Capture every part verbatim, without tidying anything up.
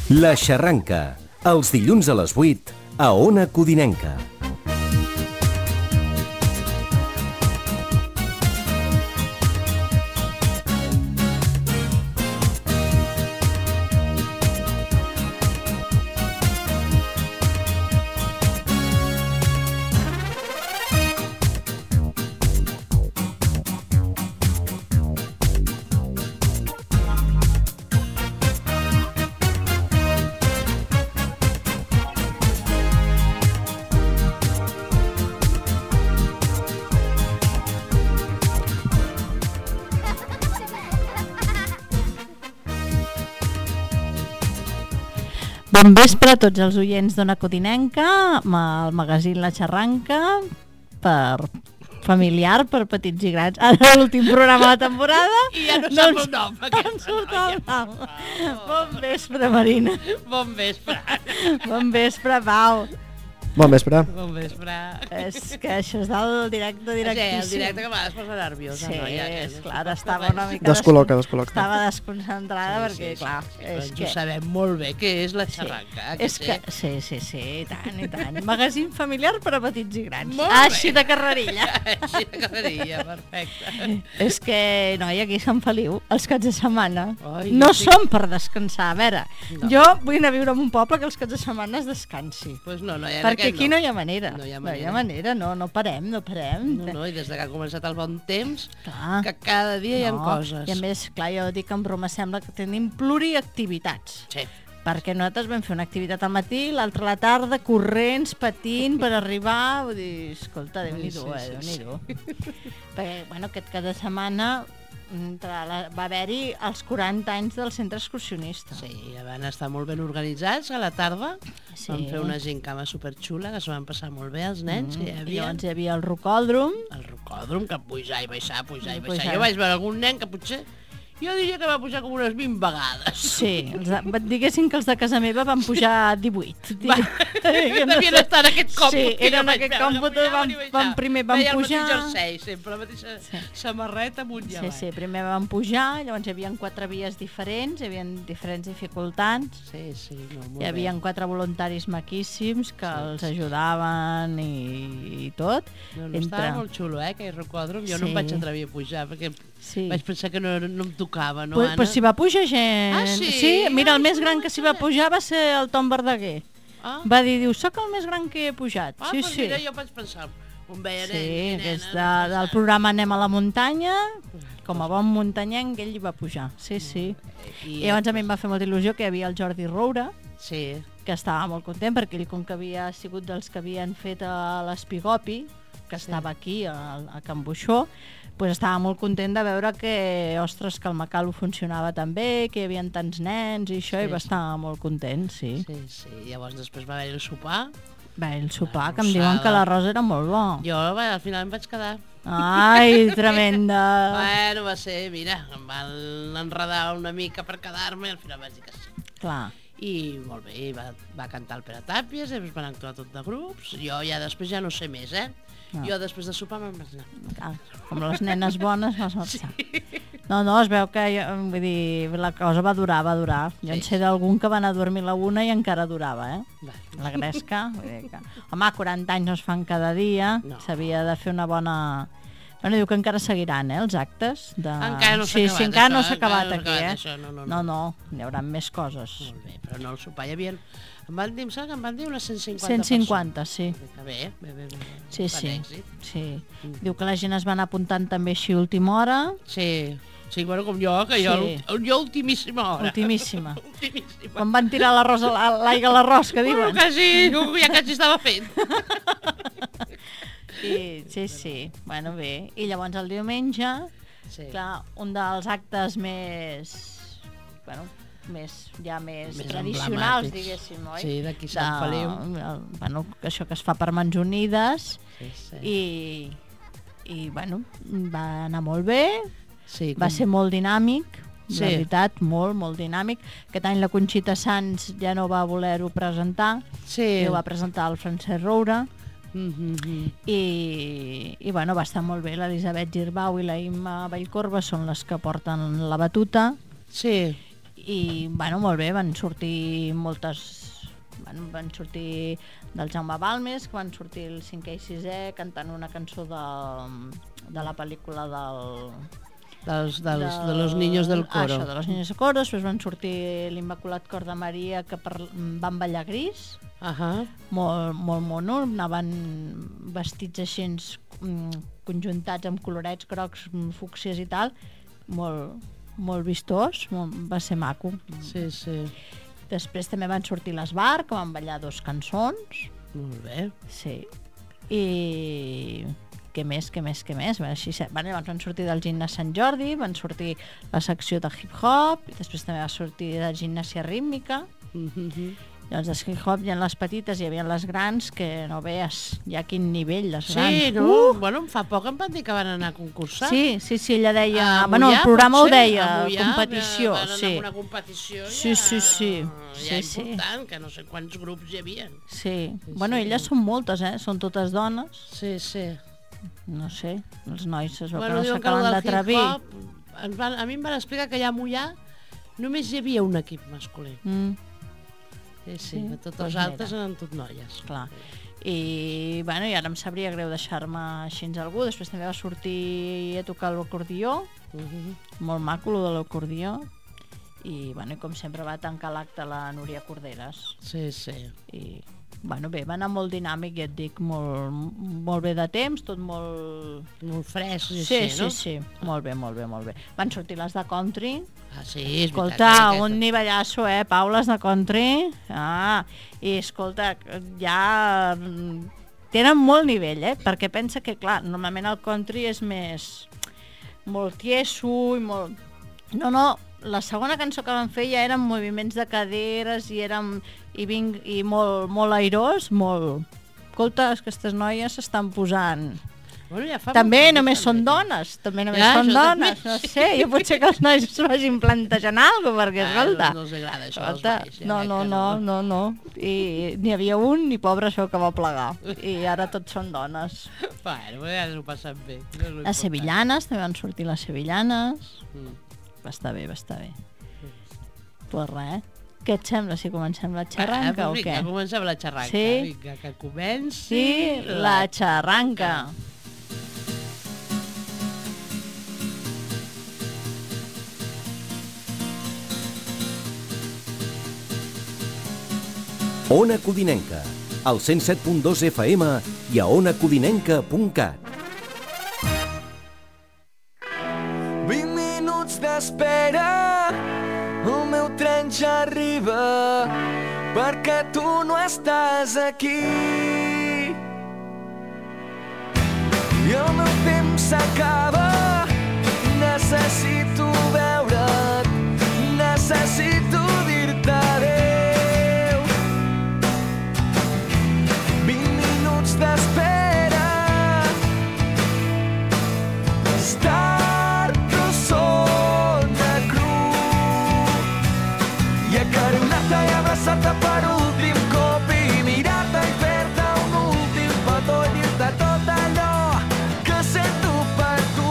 La Xarranca, els dilluns a les vuit, a Ona Codinenca. Bon vespre a tots els oients d'Ona Codinenca, amb el magazín La Xarranca, per familiar, per petits i grans. Ara l'últim programa de la temporada. I ja no sap el nom. No surt el nom. Bon vespre, Marina. Bon vespre. Bon vespre, Pau. Bon vespre. Bon vespre. És que això és del directe directíssim. Sí, el directe que a vegades posa nerviosa. Sí, no? Ja, és no clar, no estava una mica... Descol·loca, descol·loca. Estava desconcentrada sí, perquè, sí, clar, sí, és sí, que... Ho sabem molt bé què és la xarranca. Sí, Que és que, sí, sí, sí, i tant, i tant. Magazín familiar per a petits i grans. Molt bé. Així de carrerilla. Així de carrerilla, perfecte. És que, noi, aquí a Sant Feliu, els caps de setmana, Ai, no sí. són per descansar. A veure, No. jo vull anar a viure en un poble que els caps de setmana es descansi. Pues no, no, ja Perquè aquí no hi ha manera. No hi ha No hi ha manera. manera, no, no parem, no parem. No, no, i des de que ha començat el bon temps, Clar. que cada dia hi ha No, coses. I a més, clar, jo dic en broma, sembla que tenim pluriactivitats. Sí. Perquè nosaltres vam fer una activitat al matí, l'altra a la tarda, corrents, patint per arribar, vull dir, escolta, Déu-n'hi-do, Sí, eh, sí, Déu-n'hi-do. Perquè, bueno, aquest cada setmana entre la, va haver-hi els quaranta anys del centre excursionista. Sí, ja van estar molt ben organitzats a la tarda. Sí. Van fer una gincama superxula que s'ho van passar molt bé els nens. Mm. Que hi I havia llavors hi havia el rocòdrom. el rocòdrom, que pujar i baixar, pujar i baixar. Pujar. Jo vaig veure algun nen que potser... Jo diria que va pujar com unes vint vegades. Sí, els de, diguéssim que els de casa meva van pujar divuit. Va, devien estar en aquest còmput. Sí, que jo eren en vaig aquest veure, còmput, pujaven van, i baixaven. van primer van Veia pujar... el mateix jersei, sempre, la mateixa Sí. samarreta amunt i Sí, avall. sí, primer van pujar, llavors hi havia quatre vies diferents, hi havia diferents dificultats, Sí, sí, no, molt hi havia bé. quatre voluntaris maquíssims que Sí, els sí. ajudaven i, i tot. No, no, estava molt xulo, eh, aquell rocòdrom. Jo no Sí. em vaig atrevir a pujar, perquè Sí. vaig pensar que no, no em tocava, no, Pues, Anna? pues s'hi va pujar gent. Ah, sí? mira, el Ai, més no gran ho que s'hi va sabia. pujar va ser el Tom Verdaguer. Ah, Va dir, diu, soc el més gran que he pujat. ah sí, pues sí. mira, jo vaig pensar, on veia Sí, nens i nenes... que és de, del programa Anem a la muntanya, com a bon muntanyenc, ell hi va pujar. Sí, sí. I, I llavors a mi em va fer molta il·lusió que hi havia el Jordi Roura, Sí, que estava molt content perquè ell, com que havia sigut dels que havien fet a l'Espigopi, que estava aquí a, a Can Buixó, pues estava molt content de veure que, ostres, que el Macalo funcionava tan bé, que hi havia tants nens i això, Sí, i va sí. estar molt content, sí. sí, sí. Llavors després va haver el sopar. Bé, el sopar, La que em diuen rossada. que l'arròs era molt bo. Jo va, al final em vaig quedar. Ai, tremenda. Bueno, va ser, mira, em van enredar una mica per quedar-me i al final vaig dir que sí. Clar. I molt bé, i va, va cantar el Pere Tàpies, després van actuar tot de grups. Jo ja després ja no sé més, eh? Ah. Jo després de sopar me'n vaig anar. Ah, com les nenes bones vas marxar. No, no, es veu que jo, vull dir, la cosa va durar, va durar. Jo en Sí. sé d'algun que va anar a dormir a la una i encara durava, eh? Va. La gresca. Vull dir que... Home, quaranta anys no es fan cada dia, No. s'havia de fer una bona... Bueno, diu que encara seguiran, eh, els actes. De... Encara no s'ha sí, acabat, sí, encara això, no s'ha encara acabat no s'ha aquí, acabat eh? això, no, no, no, no. no, hi haurà més coses. Molt bé, però no el sopar, hi havia... Em van dir, em sembla que em van dir unes cent cinquanta cent cinquanta, sí. persones. Bé, bé, bé, bé. Sí, Bon sí, èxit. sí. Diu que la gent es va anar apuntant també així a última hora. Sí, sí, bueno, com jo, que jo, Sí. jo ultimíssima hora. Ultimíssima. Ultimíssima. Quan van tirar l'arròs a la- l'aigua a l'arròs, que diuen. Bueno, quasi, ja quasi estava fent. I, sí, sí, bueno, bé. I llavors el diumenge, Sí. clar, un dels actes més, bueno, més, ja més, Més tradicionals, emblemàtics. diguéssim, oi? Sí, d'aquí Sant Feliu. El, bueno, això que es fa per Mans Unides, Sí, sí. i, i, bueno, va anar molt bé, sí, va com- ser molt dinàmic, Sí. la veritat, molt, molt dinàmic. Aquest any la Conxita Sans ja no va voler-ho presentar, Sí. i ho va presentar el Francesc Roura, Mm -hmm. i, i bueno, va estar molt bé. L'Elisabet Girbau i la Imma Vallcorba són les que porten la batuta, Sí. I, bueno, molt bé, van sortir moltes... Van, van sortir del Jaume Balmes, que van sortir el cinquè i sisè cantant una cançó de, de la pel·lícula del... Dels, dels, de los niños del coro. Això, de los niños del coro. Després van sortir l'Immaculat Cor de Maria, que per, van ballar gris. Uh -huh. Molt, molt mono. Anaven vestits així conjuntats amb colorets grocs, fúcsies i tal. Molt, molt vistós. Molt, va ser maco. Sí, sí. Després també van sortir l'Esbar, que van ballar dos cançons. Molt bé. Sí. I... què més, què més, què més? Van, així, van, van sortir del gimnàs Sant Jordi, van sortir la secció de hip-hop, i després també va sortir de gimnàsia rítmica. Mm-hmm. Llavors, de hip-hop hi ha les petites i hi havia les grans, que no veus ja quin nivell, les sí, grans. Sí, no? Uh! Bueno, fa poc em van dir que van anar a concursar. Sí, sí, sí, ella deia... A bueno, Mollà, el programa potser? ho deia, A Mollà, competició, van anar sí. a una competició ja, sí, sí, sí. ja sí, important, sí. que no sé quants grups hi havia. Sí. sí Bueno, sí. elles són moltes, eh? Són totes dones. Sí, sí. No sé, els nois es veu Bueno, que no s'acaben d'atrevir. A mi em van explicar que allà a Mollà només hi havia un equip masculí. Mm. Sí, sí, Sí, que totes doncs les altres mira. eren tot noies. Clar. I, bueno, i ara em sabria greu deixar-me així a algú. Després també va sortir a tocar l'acordió. Uh-huh. Molt maco, lo de l'acordió. I, bueno, i com sempre va tancar l'acte la Núria Corderes. Sí, sí. I, bueno, bé, va anar molt dinàmic, ja et dic, molt, molt bé de temps, tot molt... Molt fresc i sí, així, sí, no? Sí, sí, molt bé, molt bé, molt bé. Van sortir les de country. Ah, sí, és Escolta, veritat. un nivellasso, eh, Paules de country. Ah, i escolta, ja mm, tenen molt nivell, eh, perquè pensa que, clar, normalment el country és més molt tieso i molt... No, no, la segona cançó que van fer ja eren moviments de caderes i eren i, vinc, i molt, molt airós, molt... Escolta, aquestes noies s'estan posant... Bueno, ja fa també molt només temps, són també. dones, també només Ja, són això dones, també, no sí. sé, jo potser que els nois es vagin plantejant alguna cosa, perquè, Ah, escolta... no, no els agrada això, escolta, als nois, ja no, veig no, que no, no, no, i n'hi havia un i pobre això que va plegar, i ara tots són dones. Bueno, ja s'ho passen bé. No és lo Les important. sevillanes, també van sortir les sevillanes, Mm. va estar bé, va estar bé. Pues res, què et sembla si comencem la xarranca ah, o vinga, què? comencem la xarranca. Sí? Vinga, que comenci... Sí, la xarranca. Ona Codinenca, al cent set punt dos F M i a ona codinenca punt cat. vint minuts d'espera, el meu tren ja arriba, perquè tu no estàs aquí. I el meu temps s'acaba, necessito veure't, necessito dir-te adéu. vint minuts d'espera, estar sona cru, i acaronar-te i abraçar-te per últim cop i mirar-te i fer-te un últim petó i dir-te tot allò que sento per tu.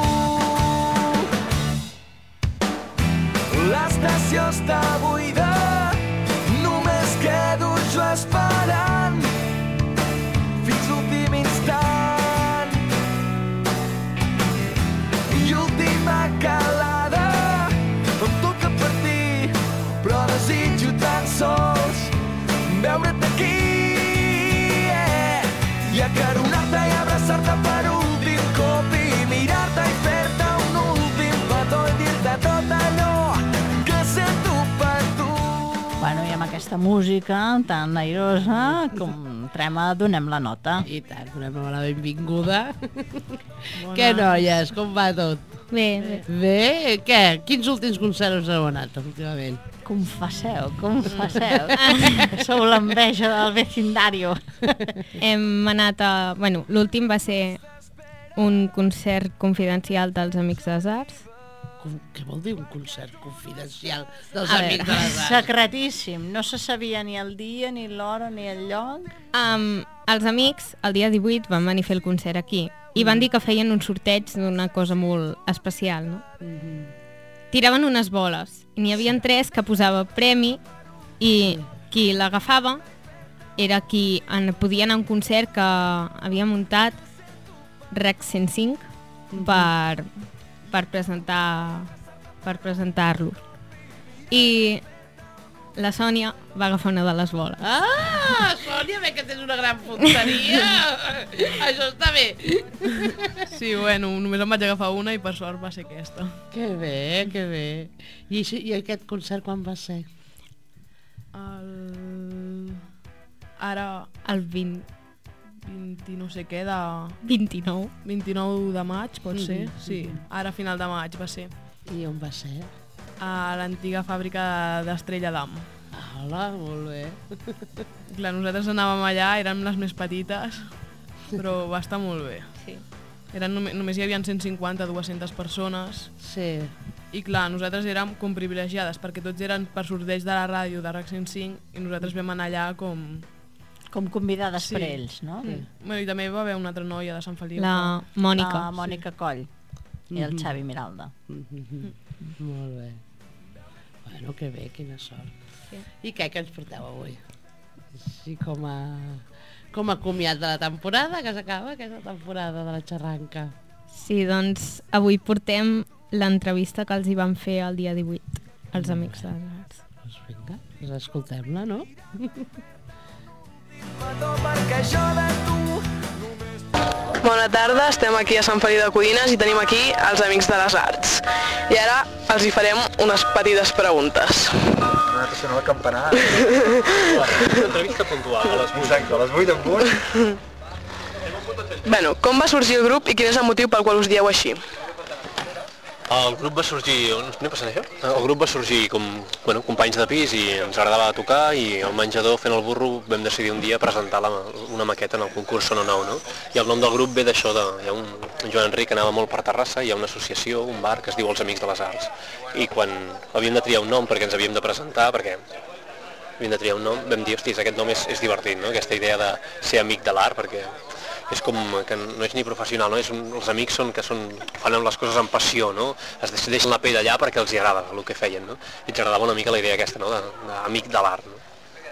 L'estació està buida, només quedo jo esperant fins l'últim instant. I última calada, em toca partir, però desitjo tan sols veure't aquí, yeah. I acaronar-te i abraçar-te per últim cop i mirar-te i fer-te un últim petó i dir-te tot allò que sento per tu. Bueno, i amb aquesta música tan airosa, com trema, donem la nota. I tant, donem la benvinguda. Què, noies, com va tot? Bé, bé. Bé? Què? Quins últims concerts heu anat, últimament? Confesseu, confesseu. Sou l'enveja del vecindario. Hem anat a... Bueno, l'últim va ser un concert confidencial dels Amics de les Arts. Com, què vol dir un concert confidencial dels A Amics veure, de les Arts? Secretíssim. No se sabia ni el dia, ni l'hora, ni el lloc. Um, els Amics, el dia divuit, van venir a fer el concert aquí i van dir que feien un sorteig d'una cosa molt especial, no? Mhm. Tiraven unes boles n'hi havia tres que posava premi i qui l'agafava era qui en, podia anar a un concert que havia muntat Rec cent cinc per, per presentar per presentar-lo. I la Sònia va agafar una de les boles. Ah, Sònia, bé que tens una gran punteria. Això està bé. Sí, bueno, només em vaig agafar una i per sort va ser aquesta. Que bé, que bé. I, I aquest concert quan va ser? El... Ara... El vint... vint no sé què de... vint-i-nou. vint-i-nou de maig, pot ser? Mm-hmm. Sí, ara a final de maig va ser. I on va ser? A l'antiga fàbrica d'Estrella d'Am. Hola, molt bé. Clar, nosaltres anàvem allà, érem les més petites, però va estar molt bé. Sí. Eren, només, només hi havia cent cinquanta a dues-centes persones. Sí. I clar, nosaltres érem com privilegiades, perquè tots eren per sorteig de la ràdio de Rec cent cinc i nosaltres vam anar allà com... Com convidades Sí. per ells, no? Sí. Bueno, i també hi va haver una altra noia de Sant Feliu. La Mònica. La Mònica Coll i el Mhm. Xavi Miralda. Mm-hmm. Molt bé. Bueno, que bé, quina sort. Sí. I què, què ens porteu avui? Així com a... com a comiat de la temporada, que s'acaba aquesta temporada de la xarranca. Sí, doncs avui portem l'entrevista que els hi van fer el dia divuit, els Amics de les Arts. Doncs vinga, doncs escoltem-la, no? Perquè jo de tu Bona tarda, estem aquí a Sant Feliu de Codines i tenim aquí els Amics de les Arts. I ara els hi farem unes petites preguntes. Ara sona el campanar. Una entrevista puntual, a les vuit, a les vuit en punt. Bueno, com va sorgir el grup i quin és el motiu pel qual us dieu així? El grup va sorgir... On anem passant això? El grup va sorgir com bueno, companys de pis i ens agradava tocar i al menjador fent el burro vam decidir un dia presentar la, una maqueta en el concurs Sona Nou, no? I el nom del grup ve d'això, de, hi ha un, un Joan Enric que anava molt per Terrassa, hi ha una associació, un bar que es diu Els Amics de les Arts. I quan havíem de triar un nom perquè ens havíem de presentar, perquè havíem de triar un nom, vam dir, hòsties, aquest nom és, és divertit, no? Aquesta idea de ser amic de l'art, perquè és com que no és ni professional, no? És un, els amics són que són, fan les coses amb passió, no? Es deixen la pell allà perquè els hi agrada el que feien, no? I ens agradava una mica la idea aquesta, no? D'amic de, de l'art, no?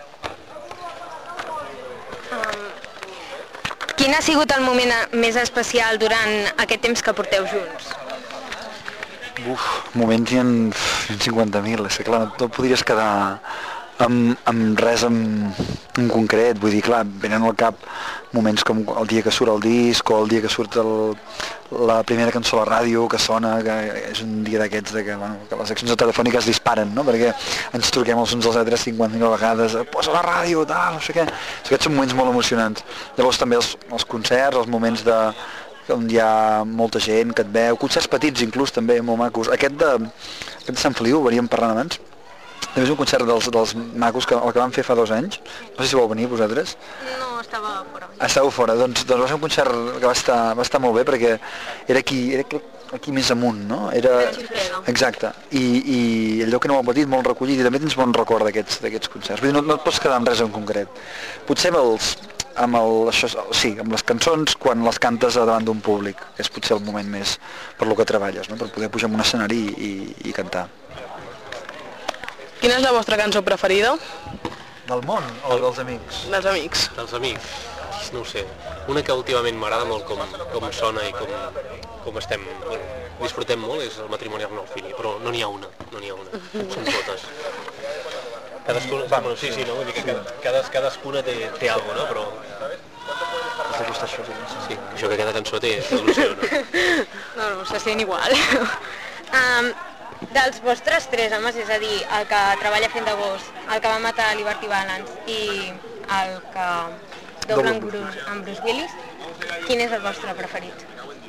Um, quin ha sigut el moment més especial durant aquest temps que porteu junts? Uf, moments hi ha cinquanta mil, és que clar, no podries quedar amb, amb res en, en concret, vull dir, clar, venen al cap moments com el dia que surt el disc o el dia que surt el, la primera cançó a la ràdio que sona, que és un dia d'aquests de que, bueno, que les accions telefòniques disparen, no? Perquè ens truquem els uns als altres cinquanta mil vegades, posa la ràdio, tal, no sé què. Aquests són moments molt emocionants. Llavors també els, els concerts, els moments de on hi ha molta gent que et veu, concerts petits inclús també, molt macos. Aquest de, aquest de Sant Feliu, veníem parlant abans, també és un concert dels, dels macos que el que vam fer fa dos anys, no sé si vau venir vosaltres. No, estava fora. Estàveu fora, doncs, doncs va ser un concert que va estar, va estar molt bé perquè era aquí, era aquí més amunt, no? Era... Exacte, I, i el lloc que no ho hem patit, molt recollit, i també tens bon record d'aquests d'aquests concerts, vull dir, no, no et pots quedar amb res en concret. Potser amb els, amb el, això, sí, amb les cançons quan les cantes davant d'un públic, que és potser el moment més per lo que treballes, no? Per poder pujar en un escenari i, i, i cantar. Quina és la vostra cançó preferida? Del món o dels amics? Dels amics. Dels amics, no ho sé. Una que últimament m'agrada molt com, com sona i com, com estem, bueno, disfrutem molt és el matrimoni Arnolfini, però no n'hi ha una, no n'hi ha una, són totes. Cadascuna, bueno, sí, sí, no? Vull dir que cada, cadascuna té, té alguna cosa, no? Però... Has de costar això, sí. Sí, això que cada cançó té il·lusió, no? No, no, se sent igual. um, dels vostres tres homes, és a dir, el que treballa fent de gos, el que va matar Liberty Balance i el que dobla amb Bruce, amb Bruce Willis, quin és el vostre preferit?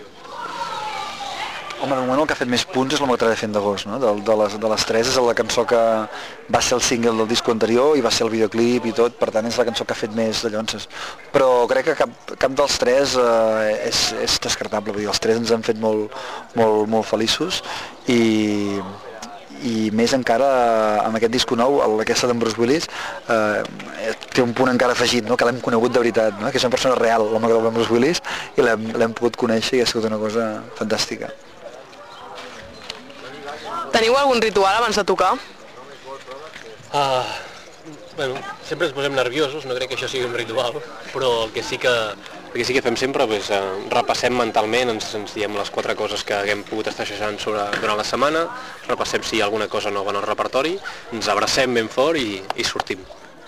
Home, de moment el que ha fet més punts és la metralla fent de gos, no? De, de, les, de les tres és la cançó que va ser el single del disco anterior i va ser el videoclip i tot, per tant és la cançó que ha fet més de llonces. Però crec que cap, cap dels tres eh, és, és descartable, vull dir, els tres ens han fet molt, molt, molt feliços i, i més encara amb aquest disco nou, aquesta d'en Bruce Willis, eh, té un punt encara afegit, no? Que l'hem conegut de veritat, no? Que és una persona real, l'home que del Bruce Willis, i l'hem pogut conèixer i ha sigut una cosa fantàstica. Teniu algun ritual abans de tocar? Uh, bueno, sempre ens posem nerviosos, no crec que això sigui un ritual, però el que sí que, el que, sí que fem sempre és uh, repassem mentalment, ens, ens diem les quatre coses que haguem pogut estar xeixant sobre, durant la setmana, repassem si hi ha alguna cosa nova en el repertori, ens abracem ben fort i, i sortim.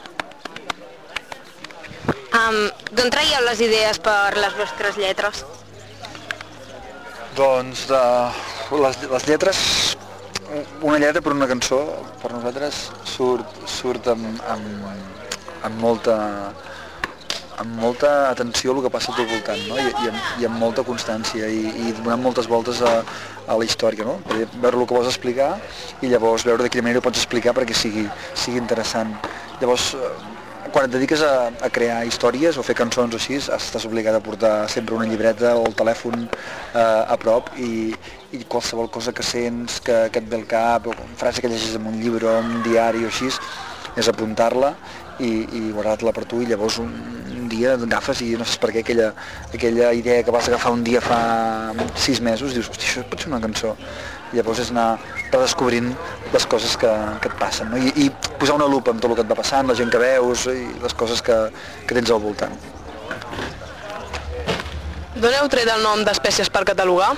Um, D'on traieu les idees per les vostres lletres? Doncs de les, les lletres, una lletra per una cançó, per nosaltres surt, surt amb, amb, amb, molta, amb molta atenció al que passa al teu voltant, no? I, i, amb, i amb molta constància i, i donant moltes voltes a, a la història, no? Per veure el que vols explicar i llavors veure de quina manera ho pots explicar perquè sigui, sigui interessant. Llavors, quan et dediques a, a crear històries o fer cançons o així, estàs obligat a portar sempre una llibreta o el telèfon eh, a prop i, i qualsevol cosa que sents, que, que et ve al cap, o frase que llegis en un llibre o en un diari o així, és apuntar-la i, i guardar-la per tu i llavors un, un dia agafes i no saps per què aquella, aquella idea que vas agafar un dia fa sis mesos, dius, hosti, això pot ser una cançó. I llavors és anar redescobrint les coses que, que et passen, no? I, i posar una lupa amb tot el que et va passant, la gent que veus i les coses que, que tens al voltant. D'on heu tret el nom d'Espècies per catalogar?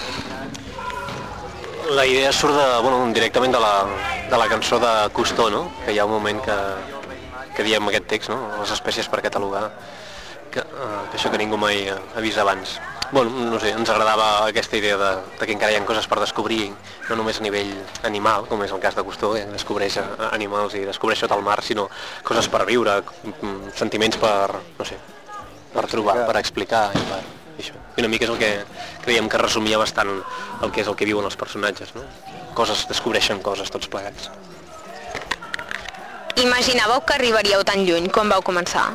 La idea surt de, bueno, directament de la, de la cançó de Cousteau, no? Que hi ha un moment que, que diem aquest text, no? Les espècies per catalogar, que, uh, que això que ningú mai ha vist abans. Bueno, no sé, ens agradava aquesta idea de, de que encara hi ha coses per descobrir, no només a nivell animal, com és el cas de Cousteau, que descobreix animals i descobreix sota el mar, sinó coses per viure, sentiments per, no sé, per trobar, per explicar i per això. I una mica és el que creiem que resumia bastant el que és el que viuen els personatges, no? Coses, descobreixen coses tots plegats. Imaginàveu que arribaríeu tan lluny quan vau començar?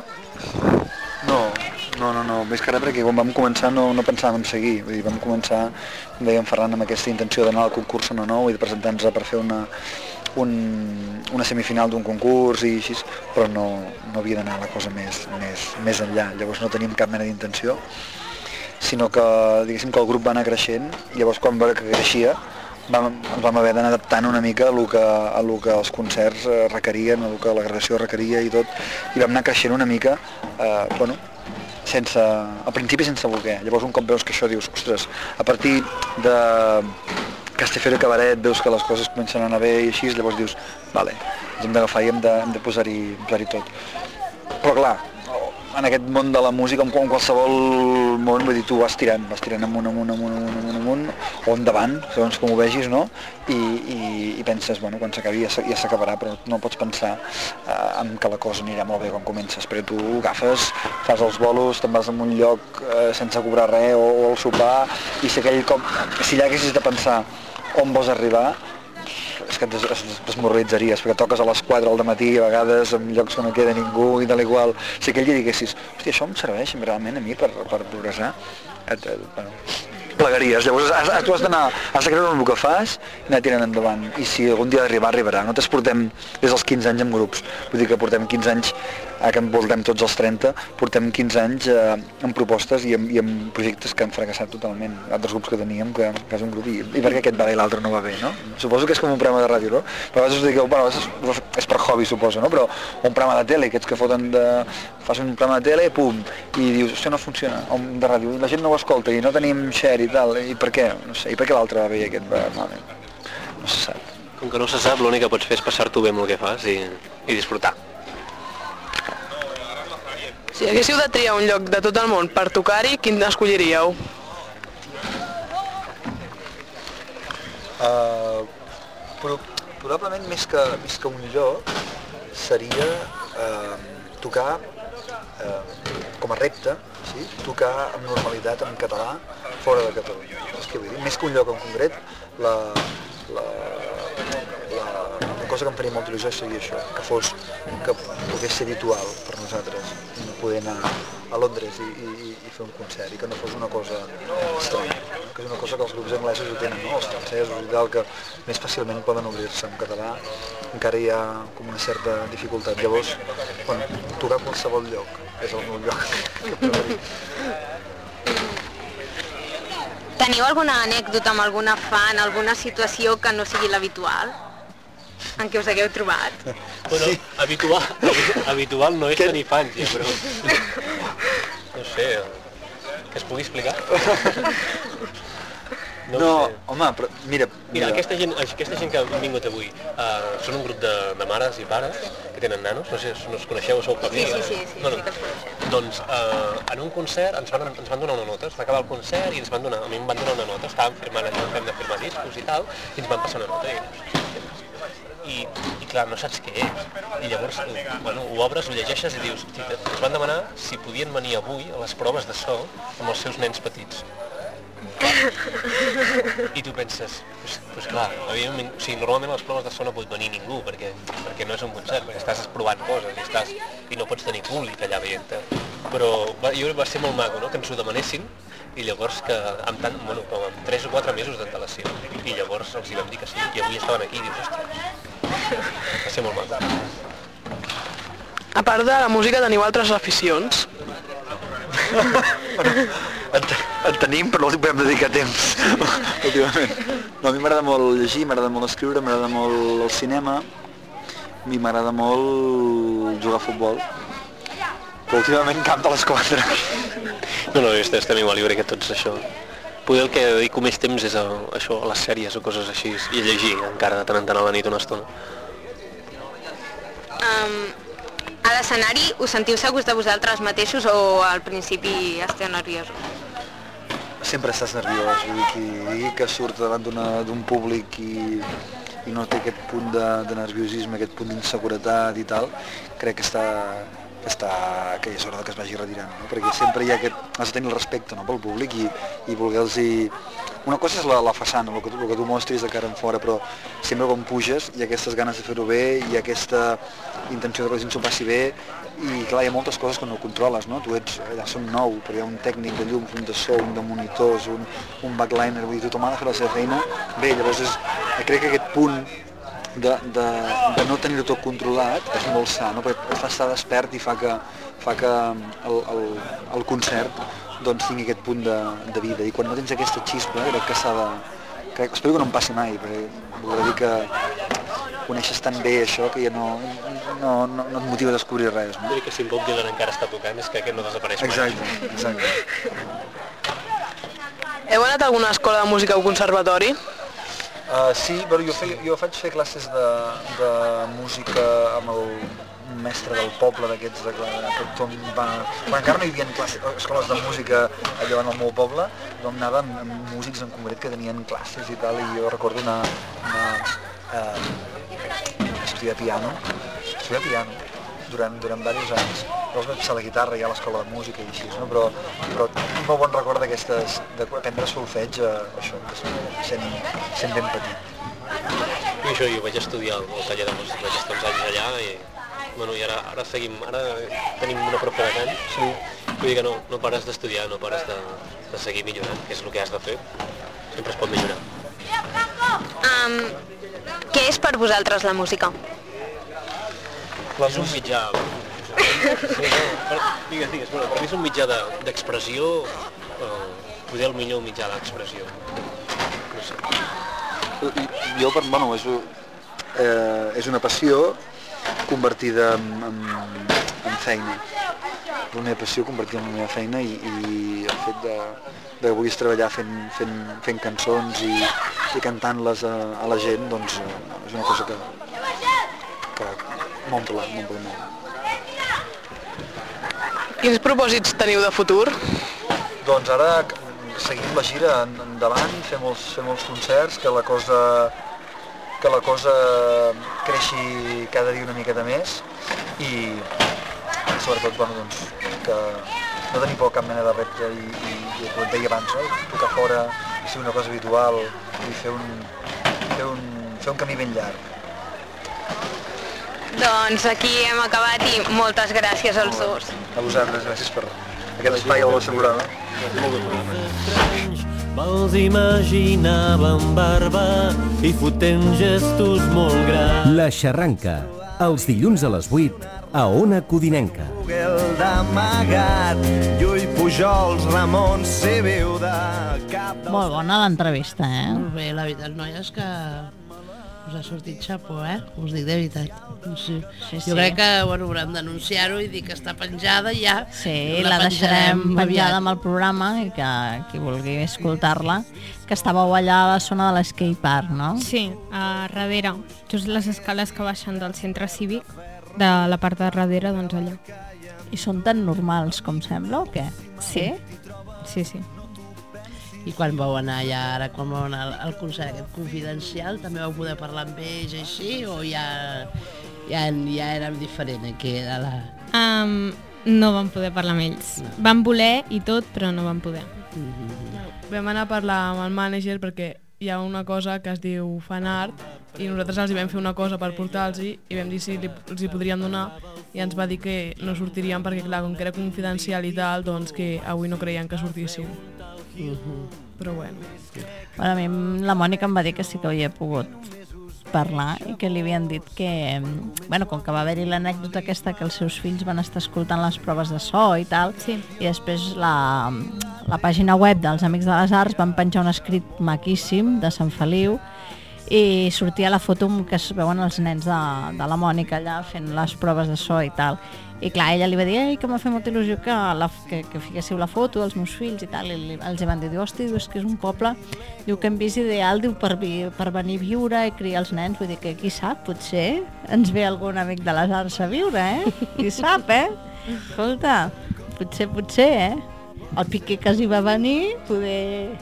No, no, no, no, més que res perquè quan vam començar no, no pensàvem en seguir, vull dir, vam començar, com deia en Ferran, amb aquesta intenció d'anar al concurs Ona Nou i de presentar-nos per fer una, un, una semifinal d'un concurs i així, però no, no havia d'anar la cosa més, més, més enllà, llavors no teníem cap mena d'intenció, sinó que, diguéssim, que el grup va anar creixent, i llavors quan va que creixia vam, ens vam haver d'anar adaptant una mica a lo que, a lo que els concerts requerien, a lo que la gravació requeria i tot, i vam anar creixent una mica, eh, bueno, sense, al principi sense voler. Llavors un cop veus que això dius, ostres, a partir de Castellfero i Cabaret veus que les coses comencen a anar bé i així, llavors dius, vale, ens hem d'agafar i hem de, hem de posar-hi posar-hi tot. Però clar, en aquest món de la música, en qualsevol món, vull dir, tu vas tirant, vas tirant amunt, amunt, amunt, amunt, amunt, amunt, o endavant, segons com ho vegis, no? I, i, i penses, bueno, quan s'acabi ja s'acabarà, però no pots pensar eh, en que la cosa anirà molt bé quan comences, perquè tu agafes, fas els bolos, te'n vas a un lloc eh, sense cobrar res, o, o al sopar, i si aquell cop, si ja haguessis de pensar on vols arribar, és que et des, desmoralitzaries, perquè toques a les quatre del matí, a vegades en llocs que no queda ningú i tal igual. Si aquell dia diguessis, hòstia, això em serveix realment a mi per, per progressar, et, et, bueno, plegaries. Llavors has, tu has d'anar, has de creure en el que fas i anar tirant endavant. I si algun dia d'arribar, arribarà. Nosaltres portem des dels quinze anys en grups, vull dir que portem quinze anys, a que en voltem tots els trenta, portem quinze anys eh, en propostes i en, i en projectes que han fracassat totalment. Altres grups que teníem, que, que és un grup, i, i perquè aquest va bé i l'altre no va bé, no? Suposo que és com un programa de ràdio, no? Però a vegades us dic, bueno, és, és per hobby, suposo, no? Però un programa de tele, aquests que foten de... fas un programa de tele, pum, i dius, això no funciona, o de ràdio, i la gent no ho escolta, i no tenim share i tal, i per què? No sé, i per què l'altre va bé i aquest va malament? No se sap. Com que no se sap, l'únic que pots fer és passar-t'ho bé amb el que fas i, i disfrutar. Si haguéssiu de triar un lloc de tot el món per tocar-hi, quin escolliríeu? Uh, però, probablement més que, més que un lloc seria uh, tocar uh, com a repte, sí? Tocar amb normalitat en català fora de Catalunya. És que vull dir, més que un lloc en concret, la, la, la, la cosa que em faria molta il·lusió seria això, que fos, que pogués ser habitual per nosaltres, poder anar a Londres i, i, i fer un concert i que no fos una cosa estranya, que és una cosa que els grups anglesos ho tenen, no? Els francesos i tal, que més fàcilment poden obrir-se. En català encara hi ha com una certa dificultat. Llavors, bueno, tocar a qualsevol lloc és el meu lloc que preferiria. Teniu alguna anècdota amb alguna fan, alguna situació que no sigui l'habitual? En què us hagueu trobat? Bueno, sí. habitual, habitual no és tenir fans, ja, però... No sé, que es pugui explicar? No, no home, però mira... Mira, mira aquesta, gent, aquesta gent que han vingut avui uh, són un grup de, de mares i pares que tenen nanos, no sé si no us coneixeu o sou família. Sí, sí, sí, sí, bueno, sí que els coneixem. Doncs uh, en un concert ens van, ens van donar una nota, es va acabar el concert i ens van donar, a mi em van donar una nota, estàvem firmant allò, fem de firmar discos i tal, i ens van passar una nota. I, i clar, no saps què és. I llavors, bueno, ho obres, ho llegeixes i dius, hosti, ens van demanar si podien venir avui a les proves de so amb els seus nens petits. I tu penses, pues, pues clar, evidentment, o sigui, normalment a les proves de so no pot venir ningú perquè, perquè no és un concert, perquè estàs provant coses i, estàs, i no pots tenir públic allà veient-te. Però va, jo va ser molt maco, no?, que ens ho demanessin i llavors que amb tant, bueno, com amb tres o quatre mesos d'antelació i llavors els hi vam dir que sí i avui estaven aquí i dius, hòstia, va ser molt maco. A part de la música teniu altres aficions? En, en tenim, però no els podem dedicar temps, últimament. No, a mi m'agrada molt llegir, m'agrada molt escriure, m'agrada molt el cinema, a mi m'agrada molt jugar a futbol, però últimament cap de les quatre. No, no, estem igual, jo crec que tots això. Poder el que dedico més temps és a, això, a les sèries o coses així, i a llegir encara de tant en tant a la nit una estona. Um, a l'escenari us sentiu segurs de vosaltres mateixos o al principi esteu nerviosos? Sempre estàs nerviós, vull dir, qui digui que surt davant d'un públic i, i no té aquest punt de, de nerviosisme, aquest punt d'inseguretat i tal, crec que està, que, està, que ja és hora que es vagi retirant, no? Perquè sempre hi ha aquest, has de tenir el respecte, no?, pel públic i, i voler-los... Una cosa és la, la façana, el que, tu, el que tu mostris de cara en fora, però sempre quan puges hi ha aquestes ganes de fer-ho bé, hi ha aquesta intenció de que la gent s'ho passi bé i clar, hi ha moltes coses que no controles, no? Tu ets, allà som nou, però hi ha un tècnic de llums, un de so, un de monitors, un, un backliner, vull dir, tothom ha de fer la seva feina. Bé, llavors és, crec que aquest punt de, de, de no tenir-ho tot controlat és molt sa, no? Perquè et fa estar despert i fa que, fa que el, el, el concert doncs tingui aquest punt de, de vida, i quan no tens aquesta xispa crec que s'ha de... Crec, espero que no em passi mai, perquè voldrà dir que coneixes tan bé això que ja no, no, no, no et motiva a descobrir res. No? Vull dir que si en Bob Dylan encara està tocant és que aquest no desapareix mai. Exacte, exacte. Heu anat a alguna escola de música o conservatori? Uh, sí, però jo, feia, jo faig fer classes de, de música amb el mestre del poble d'aquests, de, que tothom va... Quan encara no hi havia classes, escoles de música allò en el meu poble, vam anar amb, amb músics en concret que tenien classes i tal, i jo recordo anar, anar uh, a estudiar piano, estudiar piano durant, durant diversos anys. Llavors vaig passar la guitarra ja a l'escola de música i així, no? però, però un molt bon record d'aquestes, d'aprendre solfeig, uh, això, sent, sent ben petit. I això, jo vaig estudiar al taller de música, vaig estar uns anys allà i... Bueno, i ara, ara seguim, ara tenim una pròpia vacant, sí. Vull dir que no, no pares d'estudiar, no pares de, de seguir millorant, que és el que has de fer, sempre es pot millorar. Um, què és per vosaltres la música? La és un mitjà... Sí, no, per, digues, digues, bueno, per mi és un mitjà d'expressió, de, eh, poder el millor mitjà d'expressió. No sé. Jo, per, bueno, és, eh, és una passió convertida en, en, en feina. La meva passió convertida en la meva feina i, i el fet de, de que vulguis treballar fent, fent, fent cançons i, i cantant-les a, a la gent, doncs és una cosa que, que m'omple, m'omple molt. Quins propòsits teniu de futur? Doncs ara seguim la gira endavant, fer molts, fer molts concerts, que la cosa que la cosa creixi cada dia una miqueta més i sobretot, bueno, doncs, que no tenir por cap mena de repte i, i, i com et deia abans, no? Tocar fora, ser una cosa habitual i fer un, fer un, fer un camí ben llarg. Doncs aquí hem acabat i moltes gràcies als dos. A vosaltres, gràcies per aquest espai a la vostra programa. Molt bé. Me'ls imaginava amb barba i fotent gestos molt grans. La Xarranca, els dilluns a les vuit, a Ona Codinenca. d'amagat. Llull, Pujols, Ramon, C B U de cap dels... Molt bona l'entrevista, eh? Molt bé, la veritat, noies, que us ha sortit xapó, eh? Us dic de veritat. Sí. Sí, Jo sí. crec que bueno, haurem d'anunciar-ho i dir que està penjada ja. Sí, la deixarem penjada amb el programa i que qui vulgui escoltar-la, que estàveu allà a la zona de l'skate park, no? Sí, a darrere, just les escales que baixen del centre cívic, de la part de darrere, doncs allà. I són tan normals com sembla o què? Sí. Sí, sí. I quan vau anar allà, ara quan vau anar al, al concert aquest confidencial, també vau poder parlar amb ells així o ja, ja, ja érem diferent aquí de la... Um, no vam poder parlar amb ells. No. Vam voler i tot, però no vam poder. Mm-hmm. Vam anar a parlar amb el mànager perquè hi ha una cosa que es diu fan art i nosaltres els hi vam fer una cosa per portar-los i vam dir si li, els hi podríem donar i ens va dir que no sortirien perquè, clar, com que era confidencial i tal, doncs que avui no creien que sortíssim. Uh-huh. Però bueno. Bueno, a mi la Mònica em va dir que sí que havia pogut parlar i que li havien dit que, bueno, com que va haver-hi l'anècdota aquesta que els seus fills van estar escoltant les proves de so i tal, sí. I després la, la pàgina web dels Amics de les Arts van penjar un escrit maquíssim de Sant Feliu i sortia la foto que es veuen els nens de, de la Mònica allà fent les proves de so i tal. I clar, ella li va dir Ei, que m'ha fet molta il·lusió que, la, que, que fiquéssiu la foto dels meus fills i tal, i li, els van dir, hosti, diu, és que és un poble, diu que hem vist ideal, diu, per, vi, per venir a viure i criar els nens, vull dir que qui sap, potser ens ve algun amic de les arts a viure, eh? Qui sap, eh? Escolta, potser, potser, eh? El Piqué que s'hi va venir, poder...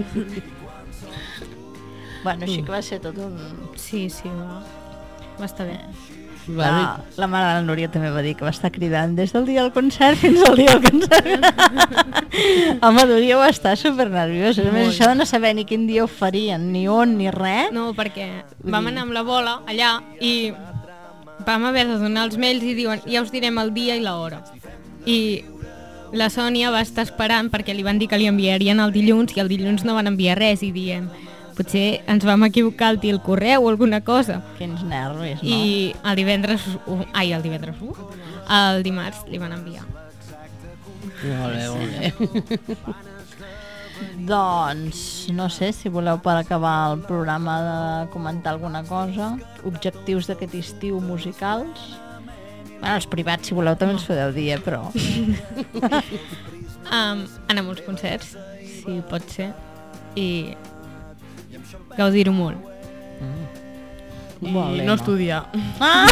Bueno, així que va ser tot un... Sí, sí, va, va estar bé. La, la mare de la Núria també va dir que va estar cridant des del dia del concert fins al dia del concert. Home, Núria va estar supernerviosa. A més, això de no saber ni quin dia ho farien, ni on, ni res. No, perquè vam anar amb la bola allà i vam haver de donar els mails i diuen ja us direm el dia i l'hora. I la Sònia va estar esperant perquè li van dir que li enviarien el dilluns i el dilluns no van enviar res i diem potser ens vam equivocar al dir el correu o alguna cosa. Quins nervis, no? I el divendres, uh, ai, el divendres, uh, el dimarts li van enviar. Molt bé, molt bé. Doncs, no sé, si voleu per acabar el programa de comentar alguna cosa, objectius d'aquest estiu musicals. Bueno, els privats, si voleu, també els podeu dir, eh, però... um, anar a molts concerts, si pot ser, i... gaudir-ho molt. Mm. I molt bé, no estudiar. Ah!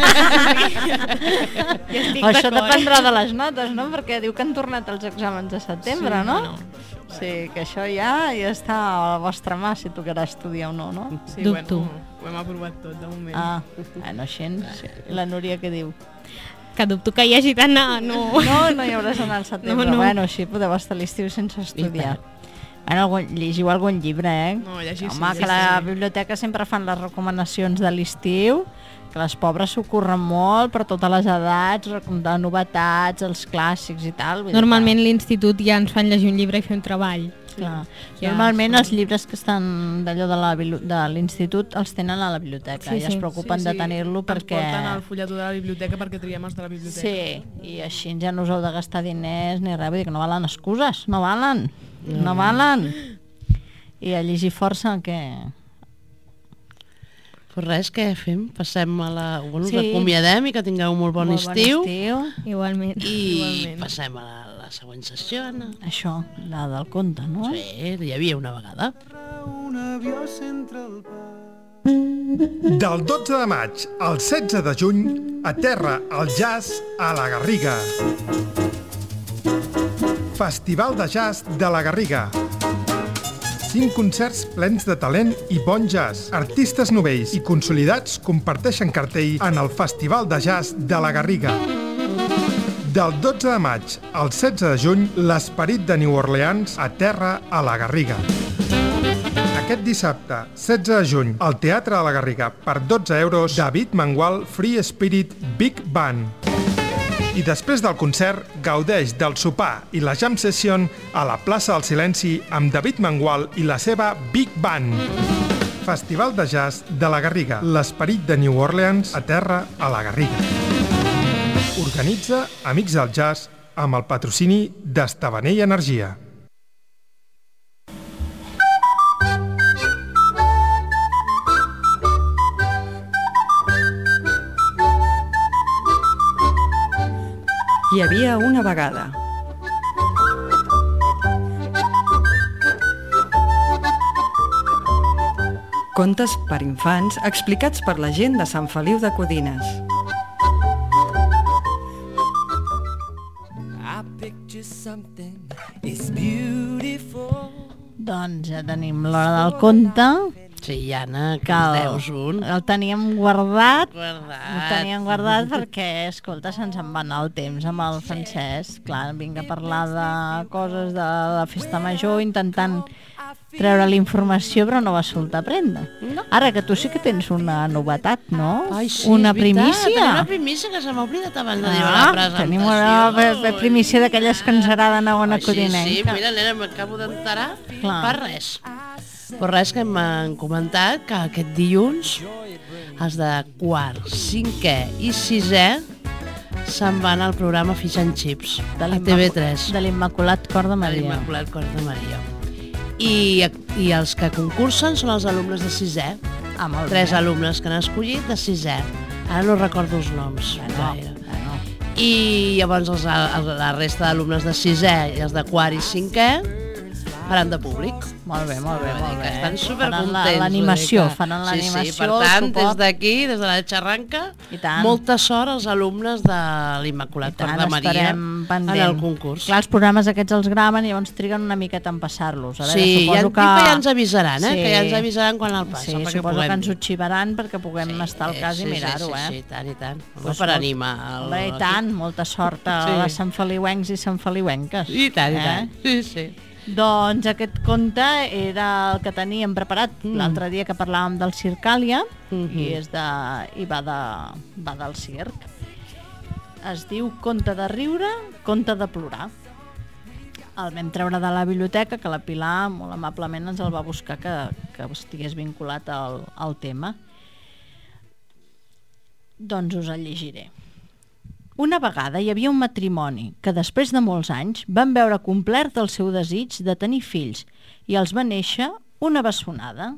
Això dependrà de les notes, no? Perquè diu que han tornat els exàmens de setembre, sí, no? no? Sí, que això ja ja està a la vostra mà si tocarà estudiar o no, no? Sí, Dubto. Bueno, ho hem aprovat tot de moment. Ah, bueno, així. La Núria què diu? Que dubto que hi hagi d'anar, no. No, no hi hauràs d'anar al setembre. No, no. Bueno, així podeu estar a l'estiu sense estudiar. Bueno, algun, llegiu algun llibre, eh? No, llegir, Home, sí, que la biblioteca sempre fan les recomanacions de l'estiu, que les pobres s'ho curren molt per totes les edats, de novetats, els clàssics i tal. Vull Normalment a l'institut ja ens fan llegir un llibre i fer un treball. Clar. Ja, Normalment sí. Els llibres que estan d'allò de, de l'institut els tenen a la biblioteca sí, i es preocupen sí, sí. de tenir-lo perquè... Ens porten al fulletó de la biblioteca perquè triem els de la biblioteca. Sí, i així ja no us heu de gastar diners ni res, vull dir que no valen excuses, no valen. No, no valen. I a llegir força que... Pues res, què fem? Passem a la... Bueno, sí. Us acomiadem i que tingueu un molt bon molt estiu. Bon estiu. Igualment. I Igualment. Passem a la, la següent sessió, no? Això, la del conte, no? Sí, hi havia una vegada. Un avió centre el pa. Del dotze de maig al setze de juny, aterra el jazz a la Garriga. Festival de Jazz de la Garriga. Cinc concerts plens de talent i bon jazz. Artistes novells i consolidats comparteixen cartell en el Festival de Jazz de la Garriga. Del dotze de maig al setze de juny, l'esperit de New Orleans aterra a la Garriga. Aquest dissabte, setze de juny, al Teatre de la Garriga, per dotze euros, David Mangual Free Spirit Big Band. I després del concert, gaudeix del sopar i la jam session a la plaça del Silenci amb David Mangual i la seva Big Band. Festival de Jazz de la Garriga. L'esperit de New Orleans aterra a la Garriga. Organitza Amics del Jazz amb el patrocini d'Estavanell Energia. Hi havia una vegada. Contes per infants explicats per la gent de Sant Feliu de Codines. Doncs ja tenim l'hora del conte. Sí, Anna, que ens deus un. El teníem guardat. Guardat. El teníem guardat perquè, escolta, se'ns en va anar el temps amb el Francesc. Clar, vinc a parlar de coses de la festa major, intentant treure la informació, però no va soltar prenda. No. Ara que tu sí que tens una novetat, no? Ai, sí, una és veritat. primícia. Tenim una primícia que se m'ha oblidat abans de dir Ah, la presentació. tenim una primícia d'aquelles que ens agraden a Ona Codinenca. Sí, sí, mira, nena, m'acabo d'enterar Clar. per res. Per res que m'han comentat que aquest dilluns els de quart, cinquè i sisè se'n van al programa Fish and Chips de la T V tres. De l'Immaculat Cor de Maria. De l'Immaculat Cor de Maria. I, I els que concursen són els alumnes de sisè. Ah, molt Tres bé. alumnes que han escollit de sisè. Ara no recordo els noms. Bueno, gaire. bueno. I llavors els, els, la resta d'alumnes de sisè i els de quart i cinquè faran de públic. Molt bé, molt bé, molt bé. Estan supercontents. Faran l'animació, vull dir que- faran l'animació. Sí, sí, per tant, el des suport. d'aquí, des de la xarranca, I tant. molta sort als alumnes de l'Immaculat Cor de Maria estarem en pendent. el concurs. Clar, els programes aquests els graven i llavors triguen una miqueta en passar-los. A veure, Sí, ja, suposo que... que ja ens avisaran, eh? Sí. que ja ens avisaran quan el passa. Sí, perquè suposo puguem... que ens ho xivaran perquè puguem estar al cas sí, i mirar-ho, sí, sí, eh? Sí, i tant, i tant. Home, Pues per molt- animar. El... Home, i tant, molta sort a Sí. les Sant Feliuencs i Sant Feliuenques. I tant, i eh? tant. Sí, sí. Doncs aquest conte era el que teníem preparat mm. l'altre dia que parlàvem del Circàlia Mm-hmm. i, és de, i va, de, va del circ. Es diu Conte de riure, conte de plorar. El vam treure de la biblioteca, que la Pilar molt amablement ens el va buscar que, que estigués vinculat al, al tema. Doncs us el llegiré. Una vegada hi havia un matrimoni que després de molts anys van veure complert el seu desig de tenir fills i els va néixer una bessonada.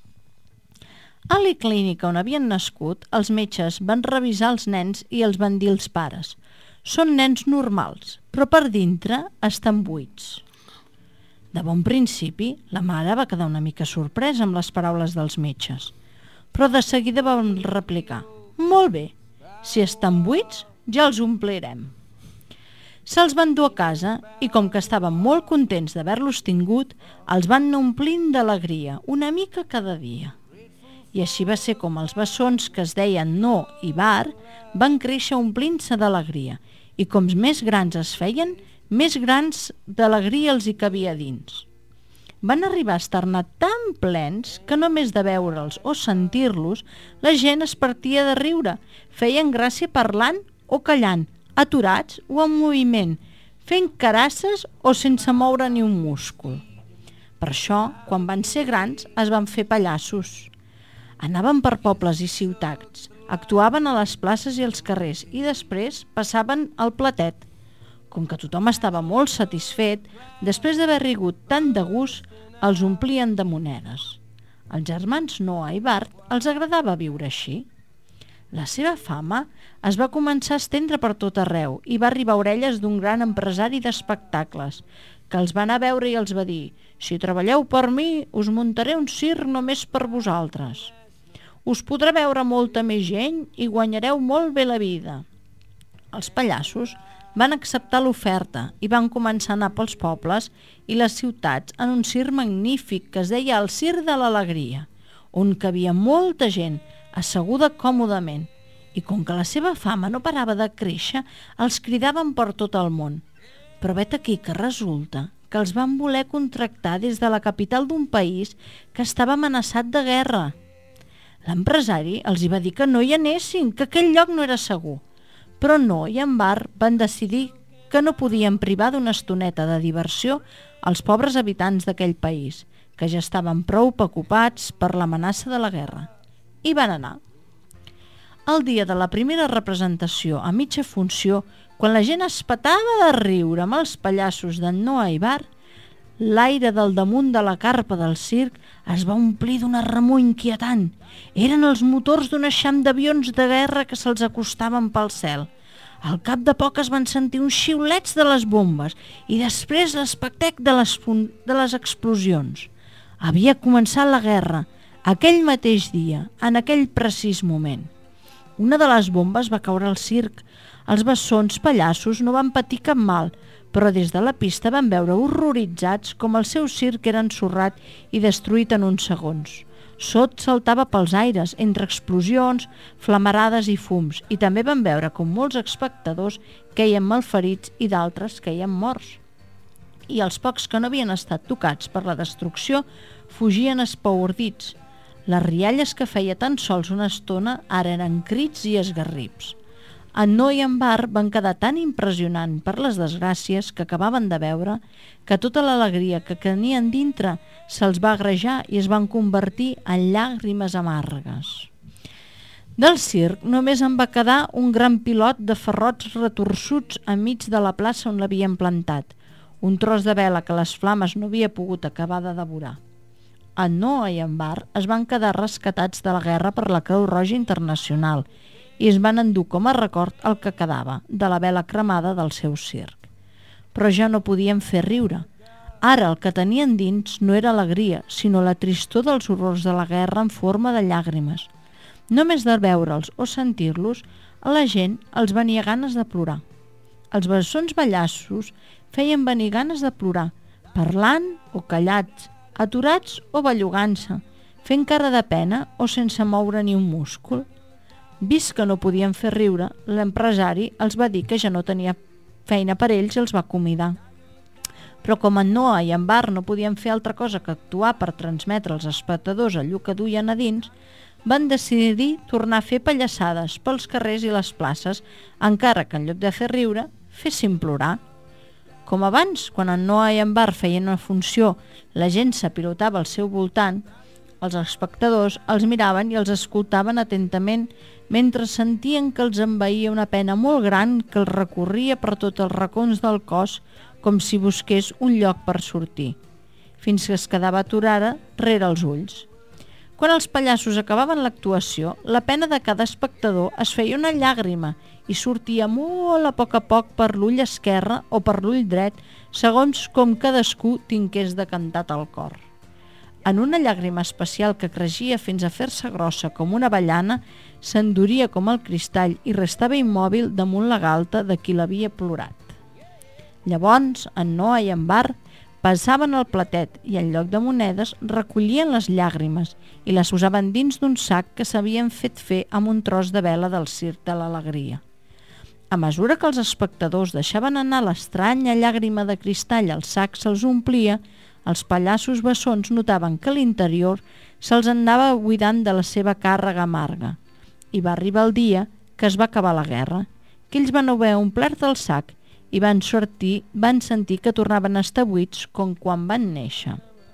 A la clínica on havien nascut, els metges van revisar els nens i els van dir als pares: són nens normals, però per dintre estan buits. De bon principi, la mare va quedar una mica sorpresa amb les paraules dels metges, però de seguida van replicar: molt bé, si estan buits, ja els omplirem. Se'ls van dur a casa i, com que estaven molt contents d'haver-los tingut, els van anar omplint d'alegria, una mica cada dia. I així va ser com els bessons, que es deien No i Bar, van créixer omplint-se d'alegria, i com més grans es feien, més grans d'alegria els hi cabia dins. Van arribar a estar-ne tan plens que només de veure'ls o sentir-los la gent es partia de riure, feien gràcia parlant o callant, aturats o en moviment, fent carasses o sense moure ni un múscul. Per això, quan van ser grans, es van fer pallassos. Anaven per pobles i ciutats, actuaven a les places i als carrers i després passaven al platet. Com que tothom estava molt satisfet, després d'haver rigut tant de gust, els omplien de monedes. Als germans Noah i Bart els agradava viure així. La seva fama es va començar a estendre per tot arreu i va arribar a orelles d'un gran empresari d'espectacles, que els va anar a veure i els va dir: si treballeu per mi, us muntaré un circ només per vosaltres. Us podrà veure molta més gent i guanyareu molt bé la vida. Els pallassos van acceptar l'oferta i van començar a anar pels pobles i les ciutats en un circ magnífic que es deia el Circ de l'Alegria, on cabia molta gent asseguda còmodament, i com que la seva fama no parava de créixer, els cridaven per tot el món. Però vet aquí que resulta que els van voler contractar des de la capital d'un país que estava amenaçat de guerra. L'empresari els hi va dir que no hi anessin, que aquell lloc no era segur. Però no, i en Bart van decidir que no podien privar d'una estoneta de diversió als pobres habitants d'aquell país, que ja estaven prou preocupats per l'amenaça de la guerra. I van anar. El dia de la primera representació a mitja funció, quan la gent es petava de riure amb els pallassos d'en Noa i Bar, l'aire del damunt de la carpa del circ es va omplir d'una remor inquietant. Eren els motors d'un eixam d'avions de guerra que se'ls acostaven pel cel. Al cap de poc es van sentir uns xiulets de les bombes i després l'espectec de les, de les explosions. Havia començat la guerra, aquell mateix dia, en aquell precís moment. Una de les bombes va caure al circ. Els bessons pallassos no van patir cap mal, però des de la pista van veure horroritzats com el seu circ era ensorrat i destruït en uns segons. Sot saltava pels aires, entre explosions, flamarades i fums, i també van veure com molts espectadors queien malferits i d'altres queien morts. I els pocs que no havien estat tocats per la destrucció fugien espaordits. Les rialles que feia tan sols una estona ara eren crits i esgarrips. En Noa i en Bar van quedar tan impressionant per les desgràcies que acabaven de veure que tota l'alegria que tenien dintre se'ls va agrejar i es van convertir en llàgrimes amargues. Del circ només en va quedar un gran pilot de ferrots retorçuts enmig de la plaça on l'havien plantat, un tros de vela que les flames no havia pogut acabar de devorar. En Noa i en Bar es van quedar rescatats de la guerra per la Creu Roja Internacional i es van endur com a record el que quedava de la vela cremada del seu circ. Però ja no podien fer riure. Ara el que tenien dins no era alegria, sinó la tristor dels horrors de la guerra en forma de llàgrimes. Només de veure'ls o sentir-los, a la gent els venia ganes de plorar. Els bessons ballassos feien venir ganes de plorar, parlant o callats, aturats o bellugant-se, fent cara de pena o sense moure ni un múscul. Vist que no podien fer riure, l'empresari els va dir que ja no tenia feina per ells i els va convidar. Però com en Noa i en Bar no podien fer altra cosa que actuar per transmetre als espectadors allò que duien a dins, van decidir tornar a fer pallassades pels carrers i les places, encara que en lloc de fer riure, fessin plorar. Com abans, quan en Noa i en Bar feien una funció, la gent s'apilotava al seu voltant, els espectadors els miraven i els escoltaven atentament mentre sentien que els envaïa una pena molt gran que els recorria per tots els racons del cos com si busqués un lloc per sortir, fins que es quedava aturada rere els ulls. Quan els pallassos acabaven l'actuació, la pena de cada espectador es feia una llàgrima i sortia molt a poc a poc per l'ull esquerre o per l'ull dret, segons com cadascú tingués decantat al cor. En una llàgrima especial que creixia fins a fer-se grossa com una avellana, s'enduria com el cristall i restava immòbil damunt la galta de qui l'havia plorat. Llavors, en Noa i en Bar passaven el platet i en lloc de monedes recollien les llàgrimes i les posaven dins d'un sac que s'havien fet fer amb un tros de vela del circ de l'alegria. A mesura que els espectadors deixaven anar l'estranya llàgrima de cristall al sac se'ls omplia, els pallassos bessons notaven que l'interior se'ls anava buidant de la seva càrrega amarga. I va arribar el dia que es va acabar la guerra, que ells van haver omplert el sac i van sortir, van sentir que tornaven a estar buits com quan van néixer.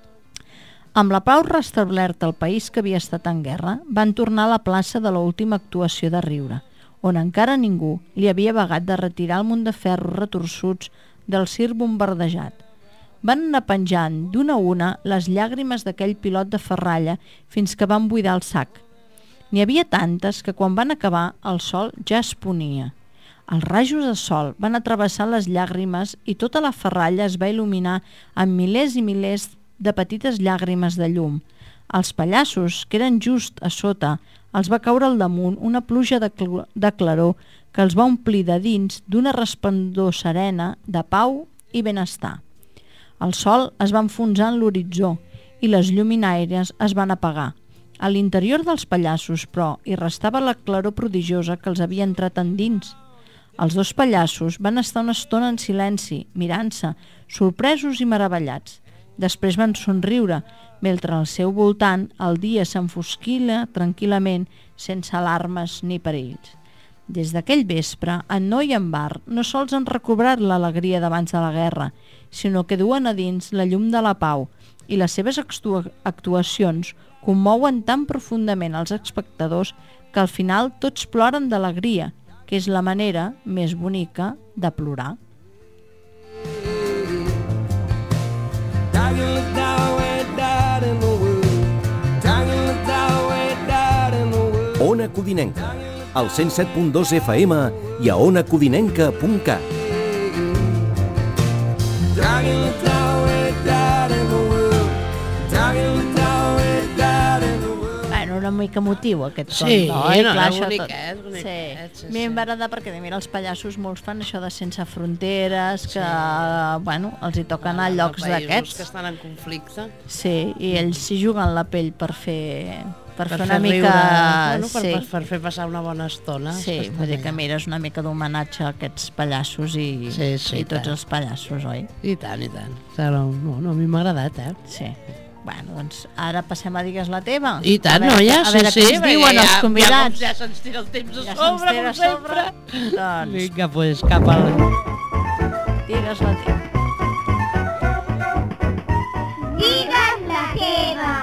Amb la pau restablerta al país que havia estat en guerra, van tornar a la plaça de l'última actuació de riure, on encara ningú li havia vagat de retirar el munt de ferros retorçuts del circ bombardejat. Van anar penjant d'una a una les llàgrimes d'aquell pilot de ferralla fins que van buidar el sac. N'hi havia tantes que quan van acabar el sol ja es ponia. Els rajos de sol van atravessar les llàgrimes i tota la ferralla es va il·luminar amb milers i milers de petites llàgrimes de llum. Els pallassos, que eren just a sota, els va caure al damunt una pluja de, cl de claror que els va omplir de dins d'una resplendor serena de pau i benestar. El sol es va enfonsar en l'horitzó i les lluminaires es van apagar. A l'interior dels pallassos, però, hi restava la claror prodigiosa que els havia entrat endins. Els dos pallassos van estar una estona en silenci, mirant-se, sorpresos i meravellats. Després van somriure, mentre al seu voltant el dia s'enfosquila tranquil·lament, sense alarmes ni perills. Des d'aquell vespre, en Noa i en Bar no sols han recobrat l'alegria d'abans de la guerra, sinó que duen a dins la llum de la pau, i les seves actuacions commouen tan profundament els espectadors que al final tots ploren d'alegria, que és la manera més bonica de plorar. Ona Codinenca, al cent set punt dos F M i a ona codinenca punt cat. Bueno, una mica emotiu aquest Sí, conte, oi? no, Clar, no, això boniquet, tot. boniquet, Sí. sí, A mi em va agradar perquè mira, els pallassos molts fan això de sense fronteres, que bueno, els hi toca anar a llocs països d'aquests. que estan en conflicte. Sí, i ells s'hi juguen la pell per fer, per Per fer una fer mica... riure, bueno, per, sí. per, per fer passar una bona estona. Sí, que estan vull dir que allà. mira, és una mica d'homenatge a aquests pallassos i, Sí, sí, i tots tant. els pallassos, oi? I tant, i tant. No, no, no, a mi m'ha agradat, eh? Sí. Bueno, doncs ara passem a digues la teva. I tant, a veure, noia, a sí, veure sí. què ens perquè diuen els ja- convidats. Ja, ja se'ns tira el temps a Ja se'ns sobre, tira com a sobre. sempre. Doncs Vinga, pues, cap al... digues la teva. Digues la teva.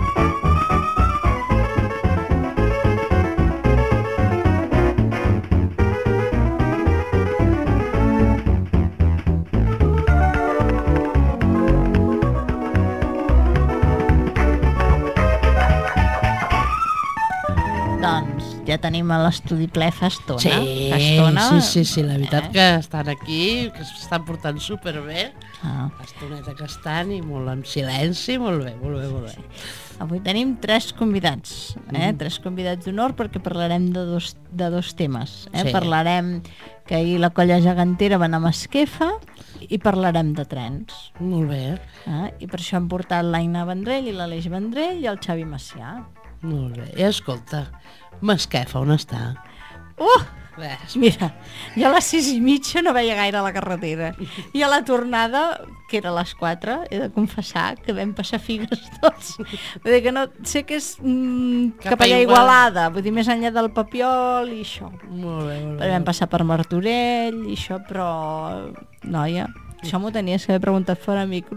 Doncs ja tenim a l'estudi ple fa estona. Sí, fa estona. sí, sí, sí, la veritat Eh? que estan aquí, que s'estan portant superbé. Ah. L'estoneta que estan i molt en silenci, molt bé, molt bé, molt bé. Avui tenim tres convidats, eh? Mhm. tres convidats d'honor perquè parlarem de dos, de dos temes. Eh? Sí. Parlarem que ahir la colla gegantera va anar a Masquefa i parlarem de trens. Molt bé. Eh? I per això hem portat l'Aina Vendrell i l'Aleix Vendrell i el Xavi Macià. Molt bé. I escolta, Masquefa, on està? Uh! Ves. Mira, jo a les sis i mitja no veia gaire la carretera. I a la tornada, que era a les quatre, he de confessar que vam passar figues tots. Vull dir que no... Sé que és mm, cap, Cap a allà Igualada. Igualada, vull dir, més enllà del Papiol i això. Molt bé, molt bé. Però vam passar per Martorell i això, però... Noia, això m'ho tenies que haver preguntat fora micro.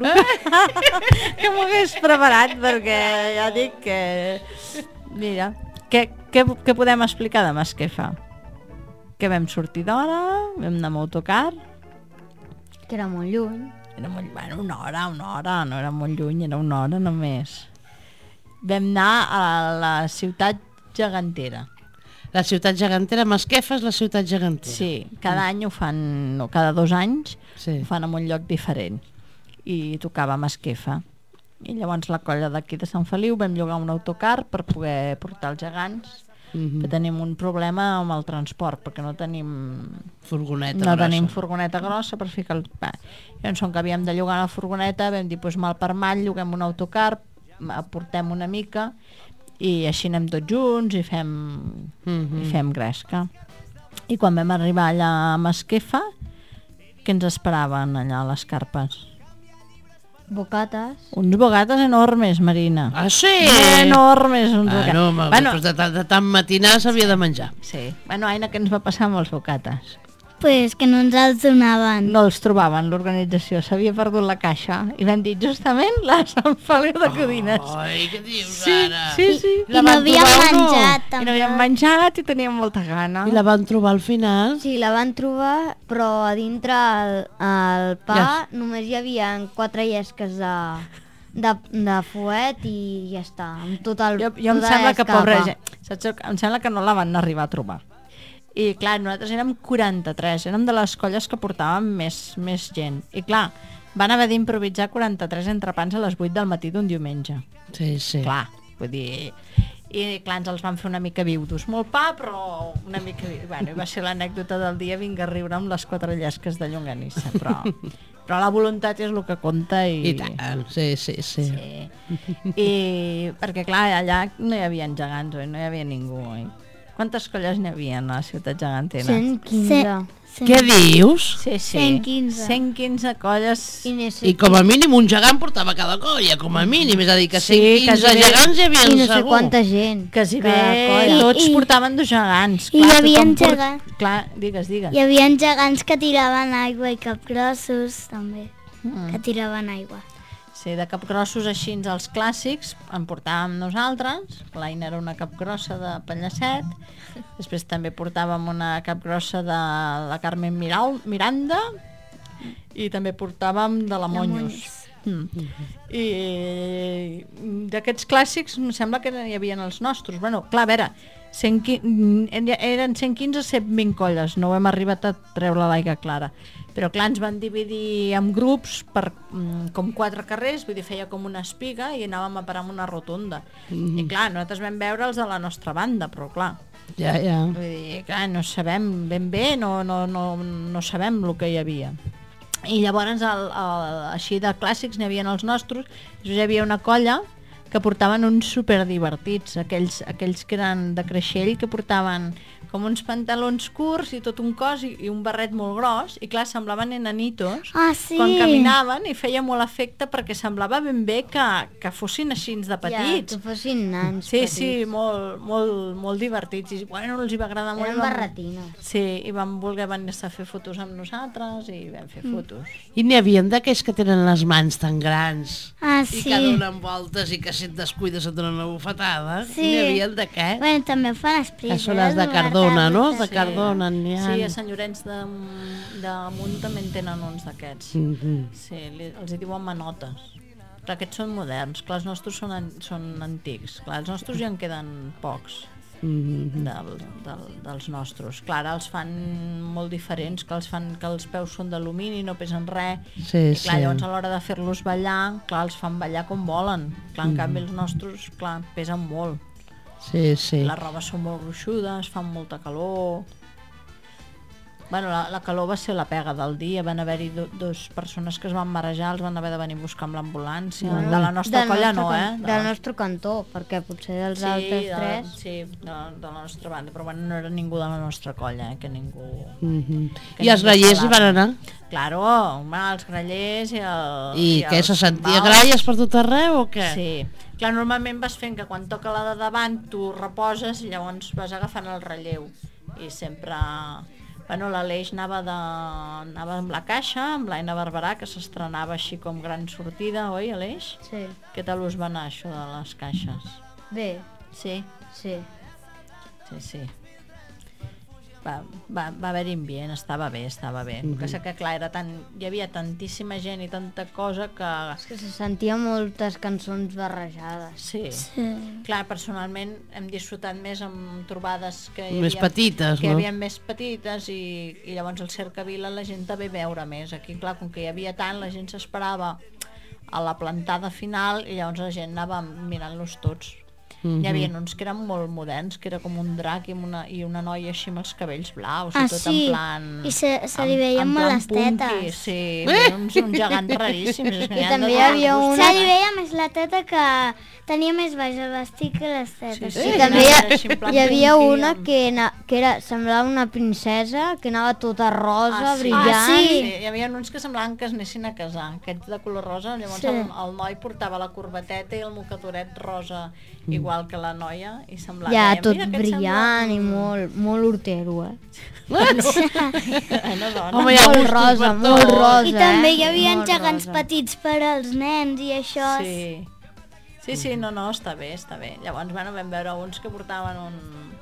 Que m'ho hagués preparat, perquè ja dic que... Mira, què, què, què podem explicar de Masquefa? Que vam sortir d'hora, vam anar amb autocar. Que era molt lluny. Era molt, bueno, una hora, una hora, no era molt lluny, era una hora només. Vam anar a la ciutat gegantera. La ciutat gegantera, Masquefa és la ciutat gegantera. Sí, cada any ho fan, no, cada dos anys Sí. ho fan en un lloc diferent. I tocava Masquefa. I llavors la colla d'aquí de Sant Feliu vam llogar un autocar per poder portar els gegants. Mhm. Però tenim un problema amb el transport, perquè no tenim... Furgoneta no grossa. tenim furgoneta grossa per ficar el... Va, llavors, com que havíem de llogar una furgoneta, vam dir, doncs mal per mal, lloguem un autocar, aportem una mica, i així anem tots junts i fem, Mhm. i fem gresca. I quan vam arribar allà a Masquefa, què ens esperaven allà a les carpes? Bocates. Uns bogates enormes, Marina. Ah, sí? Enormes. Uns Ah, bocates. no, ma- bueno, després de, tant- de tant matinar s'havia de menjar. sí. Bueno, Aina, què ens va passar amb els bocates? Pues que no ens els donaven. No els trobaven, l'organització, s'havia perdut la caixa i van dir justament la Sant Feliu de Codines. Ai, què dius Sí, ara? sí, sí. I no havíem menjat, I no havíem menjat i teníem molta gana. I la van trobar al final? Sí, la van trobar, però a dintre el, el pa Ja. només hi havia quatre llesques de, de, de fuet i ja està, amb tot el Jo, jo em tota sembla que, l'escapa. pobra gent, saps? Em sembla que no la van arribar a trobar. I clar, nosaltres érem quaranta-tres, érem de les colles que portàvem més, més gent. I clar, van haver d'improvisar quaranta-tres entrepans a les vuit del matí d'un diumenge. Sí, sí. Clar, vull dir... I clar, ens els van fer una mica viudos. Molt pa, però una mica... Bueno, i va ser l'anècdota del dia, vinga a riure amb les quatre llesques de llonganissa, però... Però la voluntat és el que compta i... I tant, sí, sí, sí. Sí. I perquè clar, allà no hi havia gegants, oi? No hi havia ningú, oi? Quantes colles n'hi havia a la ciutat gegantera? cent quinze. Què dius? Sí, sí. cent quinze. cent quinze colles. I, no sé I com a mínim un gegant portava cada colla, com a mínim, és a dir, que Sí, cent quinze quasi bé. gegants hi havia I no sé segur. quanta gent. Quasi bé, cada colla. tots I- portaven dos gegants. i hi Clar, havia tothom port- gegants. Clar, digues, digues. Hi havia gegants que tiraven aigua i capgrossos també, Mm. que tiraven aigua. Sí, de capgrossos així, els clàssics, en portàvem nosaltres. L'Aina era una capgrossa de Pallacet. Després també portàvem una capgrossa de la Carmen Miral, Miranda i també portàvem de la Monyos. Mm. I d'aquests clàssics em sembla que hi havia els nostres. Bueno, clar, a veure, cent quinze, eren cent quinze cent vint colles, no ho hem arribat a treure l'aigua clara, però clar, ens van dividir en grups per com quatre carrers, vull dir, feia com una espiga i anàvem a parar en una rotonda. Mm-hmm. I clar, nosaltres vam veure els de la nostra banda, però clar, ja, ja. Vull dir, clar, no sabem ben bé, no, no, no, no sabem el que hi havia. I llavors, el, el, així de clàssics, n'hi havia els nostres. Hi havia una colla que portaven uns superdivertits, aquells, aquells que eren de Creixell, que portaven com uns pantalons curts i tot un cos i, i un barret molt gros, i clar, semblaven enanitos ah, sí. quan caminaven, i feia molt efecte perquè semblava ben bé que, que fossin així de petits. Ja, que fossin nans sí, petits. Sí, molt, molt, molt divertits. I bueno, els hi va agradar molt. Eren barretines. Sí, i van voler venir a fer fotos amb nosaltres i vam fer mm. fotos. I n'hi havia d'aquells que tenen les mans tan grans ah, i sí. que donen voltes i que si et descuides et donen una bufetada. Sí. N'hi havia d'aquests. Bueno, també fan espris. Que són les de Cardona, no? Els de sí. Cardona n'hi ha. Sí, a Sant Llorenç de, de Munt també en tenen uns d'aquests. Mm-hmm. Sí, li, els hi diuen manotes. Clar, aquests són moderns, clar, els nostres són, an, són antics. Clar, els nostres ja en queden pocs. Mm-hmm. del, del, dels nostres. Clar, els fan molt diferents, que els fan que els peus són d'alumini, no pesen res. Sí, i clar, sí. llavors a l'hora de fer-los ballar, clar, els fan ballar com volen. Clar, en mm-hmm. canvi els nostres, clar, pesen molt. Sí, sí. Les robes són molt gruixudes, fan molta calor. Bueno, la, la calor va ser la pega del dia, van haver-hi do, dos persones que es van marejar, els van haver de venir a buscar amb l'ambulància. Bueno, de la nostra colla no, eh? De del nostre cantó, perquè potser dels sí, altres de, tres... Sí, de, de la nostra banda, però bueno, no era ningú de la nostra colla, eh? Que ningú... Mm-hmm. Que I els grallers hi van anar? Claro, home, els grallers i el... I, i què, se sentia gralles per tot arreu o què? Sí. Clar, normalment vas fent que quan toca la de davant tu reposes i llavors vas agafant el relleu. I sempre... Bueno, l'Aleix anava, de... anava amb la caixa, amb l'Aina Barberà, que s'estrenava així com gran sortida, oi, Aleix? Sí. Què tal us va anar això de les caixes? Bé. Sí? Sí. Sí, sí. Va, va, va haver-hi ambient, estava bé, estava bé. Mm-hmm. Que, que clar, era tan, hi havia tantíssima gent i tanta cosa que... És que se sentia moltes cançons barrejades. Sí. sí. Clar, personalment hem disfrutat més amb trobades que hi més havia, petites, que no? hi havia més petites i, i llavors al Cercavila la gent també veure més. Aquí, clar, com que hi havia tant, la gent s'esperava a la plantada final i llavors la gent anava mirant-los tots. Mm-hmm. Hi havia uns que eren molt moderns, que era com un drac i una, i una noia així amb els cabells blaus ah, i tot sí. en plan... I se, se li veien molt les tetes. Sí, eh? uns, uns gegants raríssims. I també hi havia una... Se li veia més la teta que tenia més baix el vestit que les tetes. Sí, sí. I també hi, hi havia una que, na, que era, semblava una princesa, que anava tota rosa, ah, sí. brillant. Ah, sí. sí. Hi havia uns que semblaven que es anessin a casar, aquests de color rosa, llavors sí. el, el noi portava la corbateta i el mocatoret rosa, mm. igual que la noia, i semblava... Ja, deia, tot brillant sembla... i molt, molt hortero, eh? Bueno, bueno, dona. Home, molt rosa, molt rosa. I també hi eh? havia molt gegants rosa. petits per als nens i això. Sí. Sí, sí, no, no, està bé, està bé. Llavors, bueno, vam veure uns que portaven un,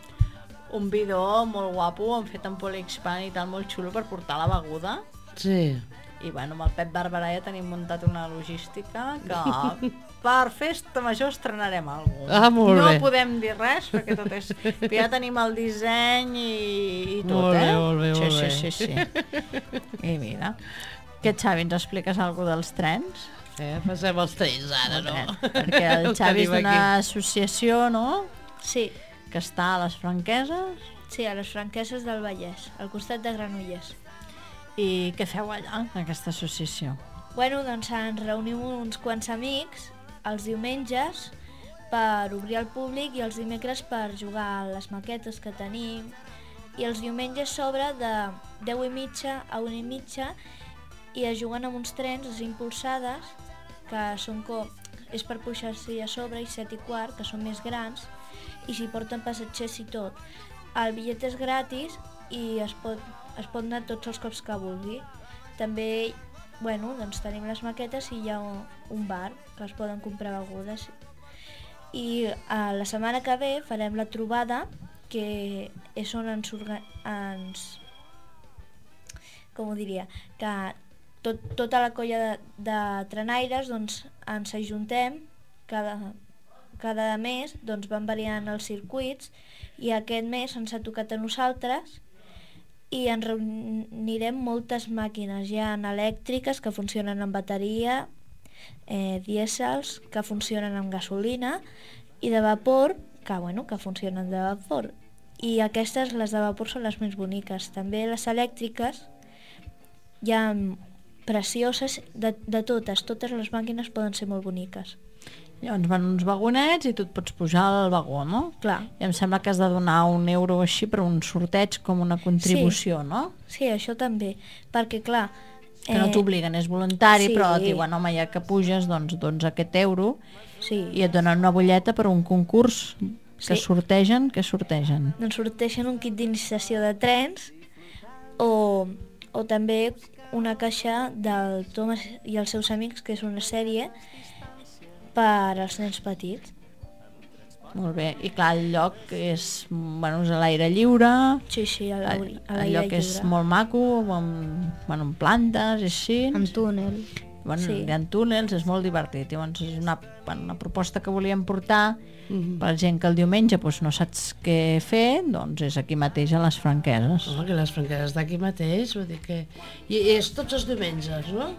un bidó molt guapo, han fet en polixpan i tal, molt xulo per portar la beguda. Sí. I bueno, amb el Pep Barberà ja tenim muntat una logística que per festa major estrenarem alguna cosa. Ah, molt no bé. No podem dir res perquè tot és... Però ja tenim el disseny i, i tot, molt eh? Bé, molt bé, sí, molt sí, bé. sí, sí. I mira, què, Xavi, ens expliques alguna dels trens? Eh, passem els trens ara, no? Perquè el Xavi és d'una associació, no? Sí. Que està a les Franqueses. Sí, a les Franqueses del Vallès, al costat de Granollers. I què feu allà, en aquesta associació? Bueno, doncs ens reunim uns quants amics els diumenges per obrir al públic i els dimecres per jugar a les maquetes que tenim. I els diumenges s'obre de deu i mitja a una i mitja i es juguen amb uns trens, les impulsades, que són com... és per pujar-s'hi a sobre, i set i quart, que són més grans, i s'hi porten passatgers i tot. El bitllet és gratis i es pot, es pot anar tots els cops que vulgui. També bueno, doncs tenim les maquetes i hi ha un, un bar que es poden comprar begudes. I uh, la setmana que ve farem la trobada, que és on ens, orga ens com ho diria, que tot, tota la colla de, de trenaires doncs, ens ajuntem cada, cada mes, doncs van variant els circuits, i aquest mes ens ha tocat a nosaltres i ens reunirem moltes màquines. Hi ha elèctriques que funcionen amb bateria, eh, dièsels que funcionen amb gasolina i de vapor que, bueno, que funcionen de vapor. I aquestes, les de vapor, són les més boniques. També les elèctriques hi ha precioses, de, de totes, totes les màquines poden ser molt boniques. Llavors van uns vagonets i tu et pots pujar al vagó, no? Clar. I em sembla que has de donar un euro així per un sorteig com una contribució, sí. no? Sí, això també, perquè clar... Que no t'obliguen, és voluntari, sí. però et diuen, home, ja que puges, doncs dones aquest euro sí. i et donen una butlleta per un concurs que sí. sortegen, que sortegen? Doncs sortegen un kit d'iniciació de trens o, o també una caixa del Thomas i els seus amics, que és una sèrie per als nens petits. Molt bé, i clar, el lloc és, bueno, és a l'aire lliure. Sí, sí, a l'aire lliure. El lloc és molt maco, amb, bueno, amb plantes, així. Amb túnel. Bueno, Sí. hi ha túnels, és molt divertit. Llavors és una, bueno, una proposta que volíem portar mm-hmm. per gent que el diumenge doncs, no saps què fer, doncs és aquí mateix a les Franqueses. Home, que les Franqueses d'aquí mateix, vull dir que... I és tots els diumenges, no?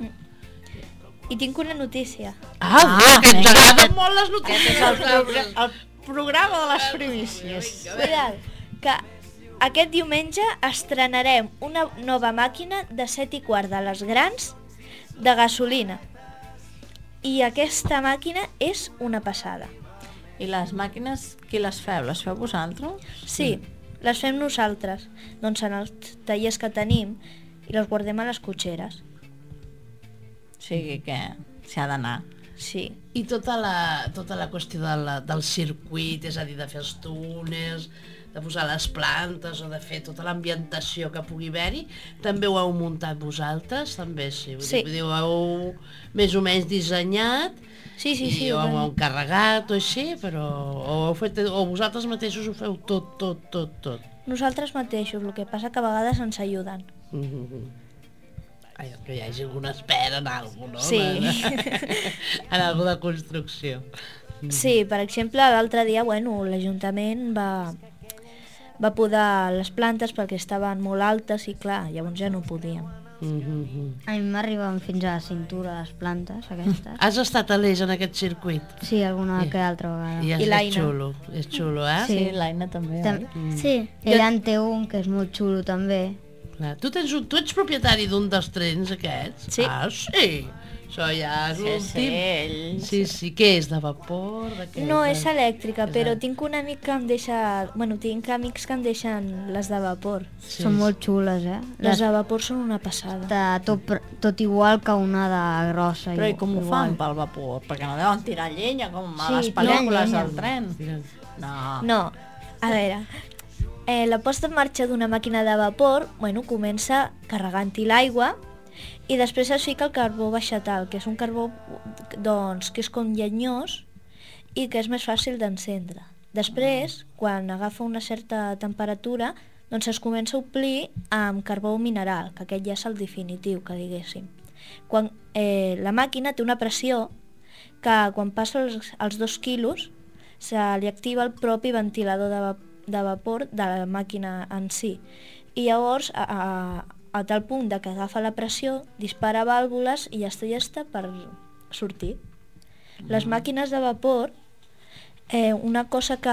I tinc una notícia. Ah, ah que ens agraden molt les notícies. Aquest és el, progr el programa de les primícies. Cuidado, que aquest diumenge estrenarem una nova màquina de set i quart de les grans de gasolina. I aquesta màquina és una passada. I les màquines, qui les feu? Les feu vosaltres? Sí, les fem nosaltres. Doncs en els tallers que tenim i les guardem a les cotxeres. O sigui que s'ha d'anar. Sí. I tota la, tota la qüestió de la, del circuit, és a dir, de fer els túnels, de posar les plantes o de fer tota l'ambientació que pugui haver-hi, també ho heu muntat vosaltres? També sí. Vull Sí. dir, ho heu més o menys dissenyat sí, sí, i sí, ho ho heu vam- encarregat o així, però o, heu fet, o vosaltres mateixos ho feu tot, tot, tot, tot. Nosaltres mateixos, el que passa que a vegades ens ajuden. Mm-hmm. Ai, que hi hagi algun expert en alguna cosa, no? Sí. En, en alguna construcció. Sí, per exemple, l'altre dia, bueno, l'Ajuntament va, va podar les plantes perquè estaven molt altes i clar, llavors ja no podíem. Mm-hmm. A mi m'arriben fins a la cintura les plantes aquestes. Has estat a l'Eix en aquest circuit? Sí, alguna I- que altra vegada. I, és, és xulo, és xulo, eh? Sí, l'Aina també. Tam oi? Sí, ella en té un que és molt xulo també. Clar, tu, tens un, tu ets propietari d'un dels trens aquests? Sí. Ah, sí? Això ja és Sí, l'últim. sí, ell- Sí, sí, què és, de vapor? De què No, és? és elèctrica, És però el- tinc un amic que em deixa... Bueno, tinc amics que em deixen les de vapor. Sí, Són sí. molt xules, eh? Les de vapor són una passada. De tot, pr- tot igual que una de grossa. Però i com ho fan igual. pel vapor? Perquè no deuen tirar llenya com a Sí, les tiren pel·lícules llenya. del tren. No. No, a veure, eh, la posta en marxa d'una màquina de vapor, bueno, comença carregant-hi l'aigua i després es fica el carbó vegetal, que és un carbó doncs, que és com llenyós i que és més fàcil d'encendre. Després, quan agafa una certa temperatura, doncs es comença a omplir amb carbó mineral, que aquest ja és el definitiu, que diguéssim. Quan, eh, la màquina té una pressió que quan passa els, els dos quilos se li activa el propi ventilador de, va de vapor de la màquina en si. I llavors, a, a, a tal punt de que agafa la pressió, dispara vàlvules i ja està, ja està per sortir. Les màquines de vapor, eh, una cosa que,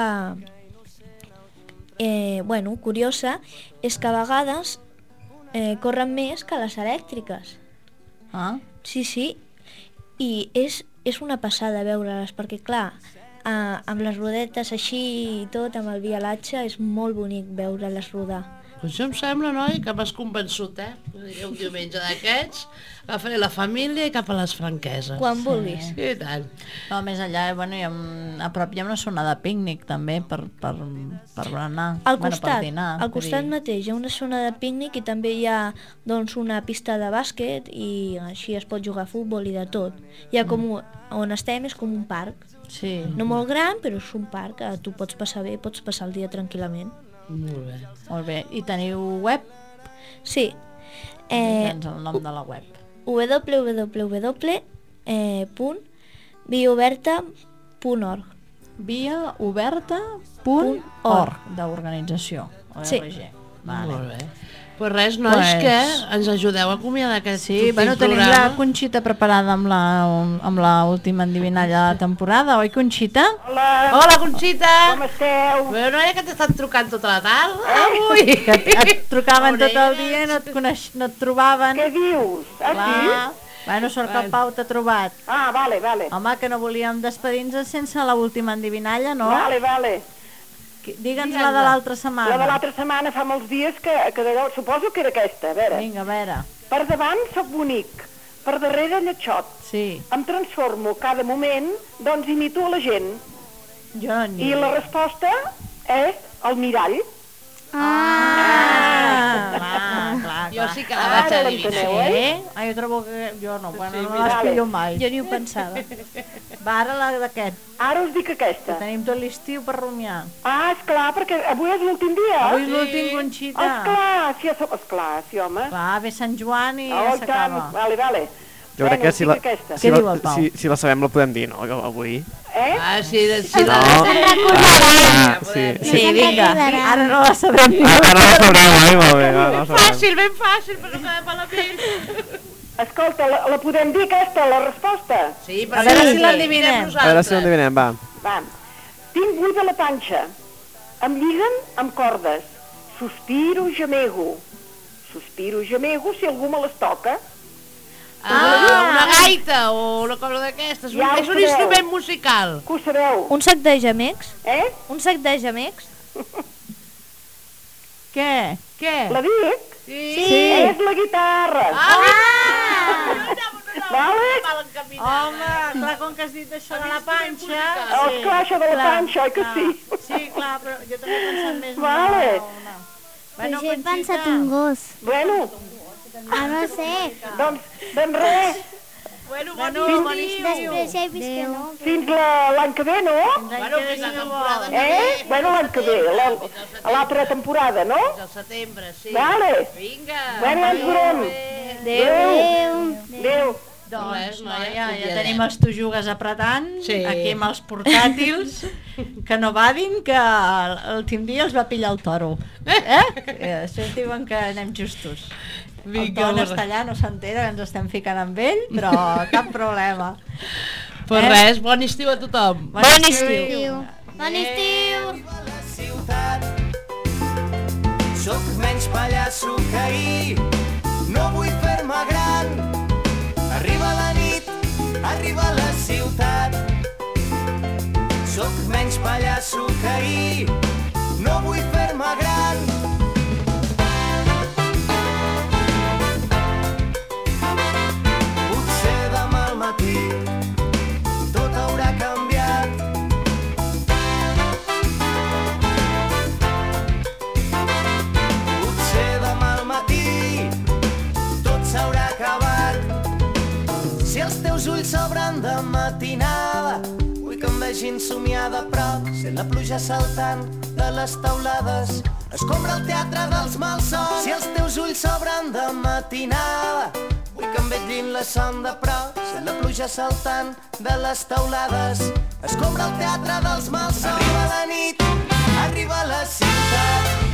eh, bueno, curiosa, és que a vegades eh, corren més que les elèctriques. Ah? Sí, sí, i és, és una passada veure-les, perquè clar, uh, amb les rodetes així i tot, amb el vialatge, és molt bonic veure-les rodar. Pues això em sembla, noi, que m'has convençut, eh? Un diumenge d'aquests, agafaré la família i cap a les franqueses. Quan vulguis. I tant. No, més allà, bueno, hi ha, un- a prop hi ha una zona de pícnic també per, per, per berenar, Al bueno, costat, per dinar. al vull costat dir. mateix hi ha una zona de pícnic i també hi ha doncs, una pista de bàsquet i així es pot jugar a futbol i de tot. Hi ha com un, on estem és com un parc. Sí. No molt gran, però és un parc que tu pots passar bé, pots passar el dia tranquil·lament. Molt bé. Molt bé. I teniu web? Sí. Eh, tens el nom de la web. w w w punt via oberta punt org via oberta punt org d'organització. Sí. Vale. Molt bé. Pues res, nois, Pues- que ens ajudeu a acomiadar aquest Sí, últim bueno, tenim programa. la Conxita preparada amb la, amb la última endivinalla de la temporada, oi, Conxita? Hola. Hola, Conxita. Com esteu? Bé, noia, que t'he estat trucant tota la tarda. Avui. Que et, et trucaven On tot el eres? dia i no et, coneix, no et trobaven. Què dius? Ah, Clar. sí? Bueno, sort que el Pau t'ha trobat. Ah, vale, vale. Home, que no volíem despedir-nos sense la última endivinalla, no? Vale, vale. Digue'ns la de l'altra setmana. La de l'altra setmana fa molts dies que, que d'allò, suposo que era aquesta, a veure. Vinga, a veure. Per davant sóc bonic, per darrere lletxot. Sí. Em transformo cada moment, doncs imito a la gent. Jo no I la resposta és el mirall. Ah, clar, clar, Jo sí que la Ara vaig adivinar. l'enteneu, eh? Sí? Ah, jo trobo que... Jo no, bueno, Sí, no mira. les pillo Vale. mai. Jo ni ho pensava. Va, ara la d'aquest. Ara us dic aquesta. Que tenim tot l'estiu per rumiar. Ah, esclar, perquè avui és l'últim dia. Avui és l'últim, Conxita. Esclar, sí, esclar, sí, home. Clar, ve Sant Joan i Oh, ja i tant. s'acaba. Vale, vale. Jo crec que si la, aquesta. si, Què la, diu el Pau? si, si la sabem la podem dir, no? Avui. Eh? Ah, sí, de, sí, No. de... Ah, sí. Sí, vinga. Ara no la sabem ni Ah, no la sabrem, oi? Molt bé, no, no la sabrem. Fàcil, ben fàcil, però no quedem malament. Escolta, la, la podem dir aquesta, la resposta? Sí, A veure si l'endivinem. A veure si ho endevinem, va. Va. Tinc buida la panxa. Em lliguen amb cordes. Sospiro, gemego. Sospiro, gemego si algú me les toca. Ah, una gaita o una cosa d'aquestes. Ja ho És un sabeu. instrument musical. Que ho sabeu? Un sac de gemecs? Eh? Un sac de gemecs? Què? Què? La dic? Sí. És la guitarra. Ah! Vale? Home, clar, com que has dit això de la panxa... Oh, esclar, això de la panxa, oi que clar. sí? Sí, clar, però jo també he pensat més... Vale. Una, una. Bueno, Bueno, jo he Conxita. pensat un gos. Bueno, Ah, no sé. doncs, doncs res. Bueno, Bueno, Fins- bon estiu. Després ja he vist que no. Fins la- l'any que ve, no? Bueno, fins la temporada que Eh? ve. Bueno, l'any que ve, la- l'altra temporada, no? Fins al setembre, sí. Vale. Vinga. Bueno, ja ens veurem. Adéu. Adéu. Doncs, Res, no, noia, ja, ja acomiadem. tenim els tujugues apretant, Sí. aquí amb els portàtils, que no vadin, que l'últim dia els va pillar el toro. Eh? eh? Això ens diuen que anem justos. El Vinga, Ton borra. està allà, no s'entera que ens estem ficant amb ell, però cap problema. Pues Eh? res, bon estiu a tothom. Bon estiu. Bon estiu. Sóc menys pallasso que ahir, no vull fer-me gran. Arriba la nit, arriba la ciutat. Sóc menys pallasso que ahir, no vull fer-me gran. Potser demà al matí tot haurà canviat. Potser demà al matí tot s'haurà acabat. Si els teus ulls s'obren de matinada, vull que em vegin somiar de prop, sent la pluja saltant de les teulades, escombra el teatre dels malsons. Si els teus ulls s'obren de matinada, vull que em vegin la son de prop, sent la pluja saltant de les teulades, escombra el teatre dels malsons. Arriba la nit, arriba la ciutat,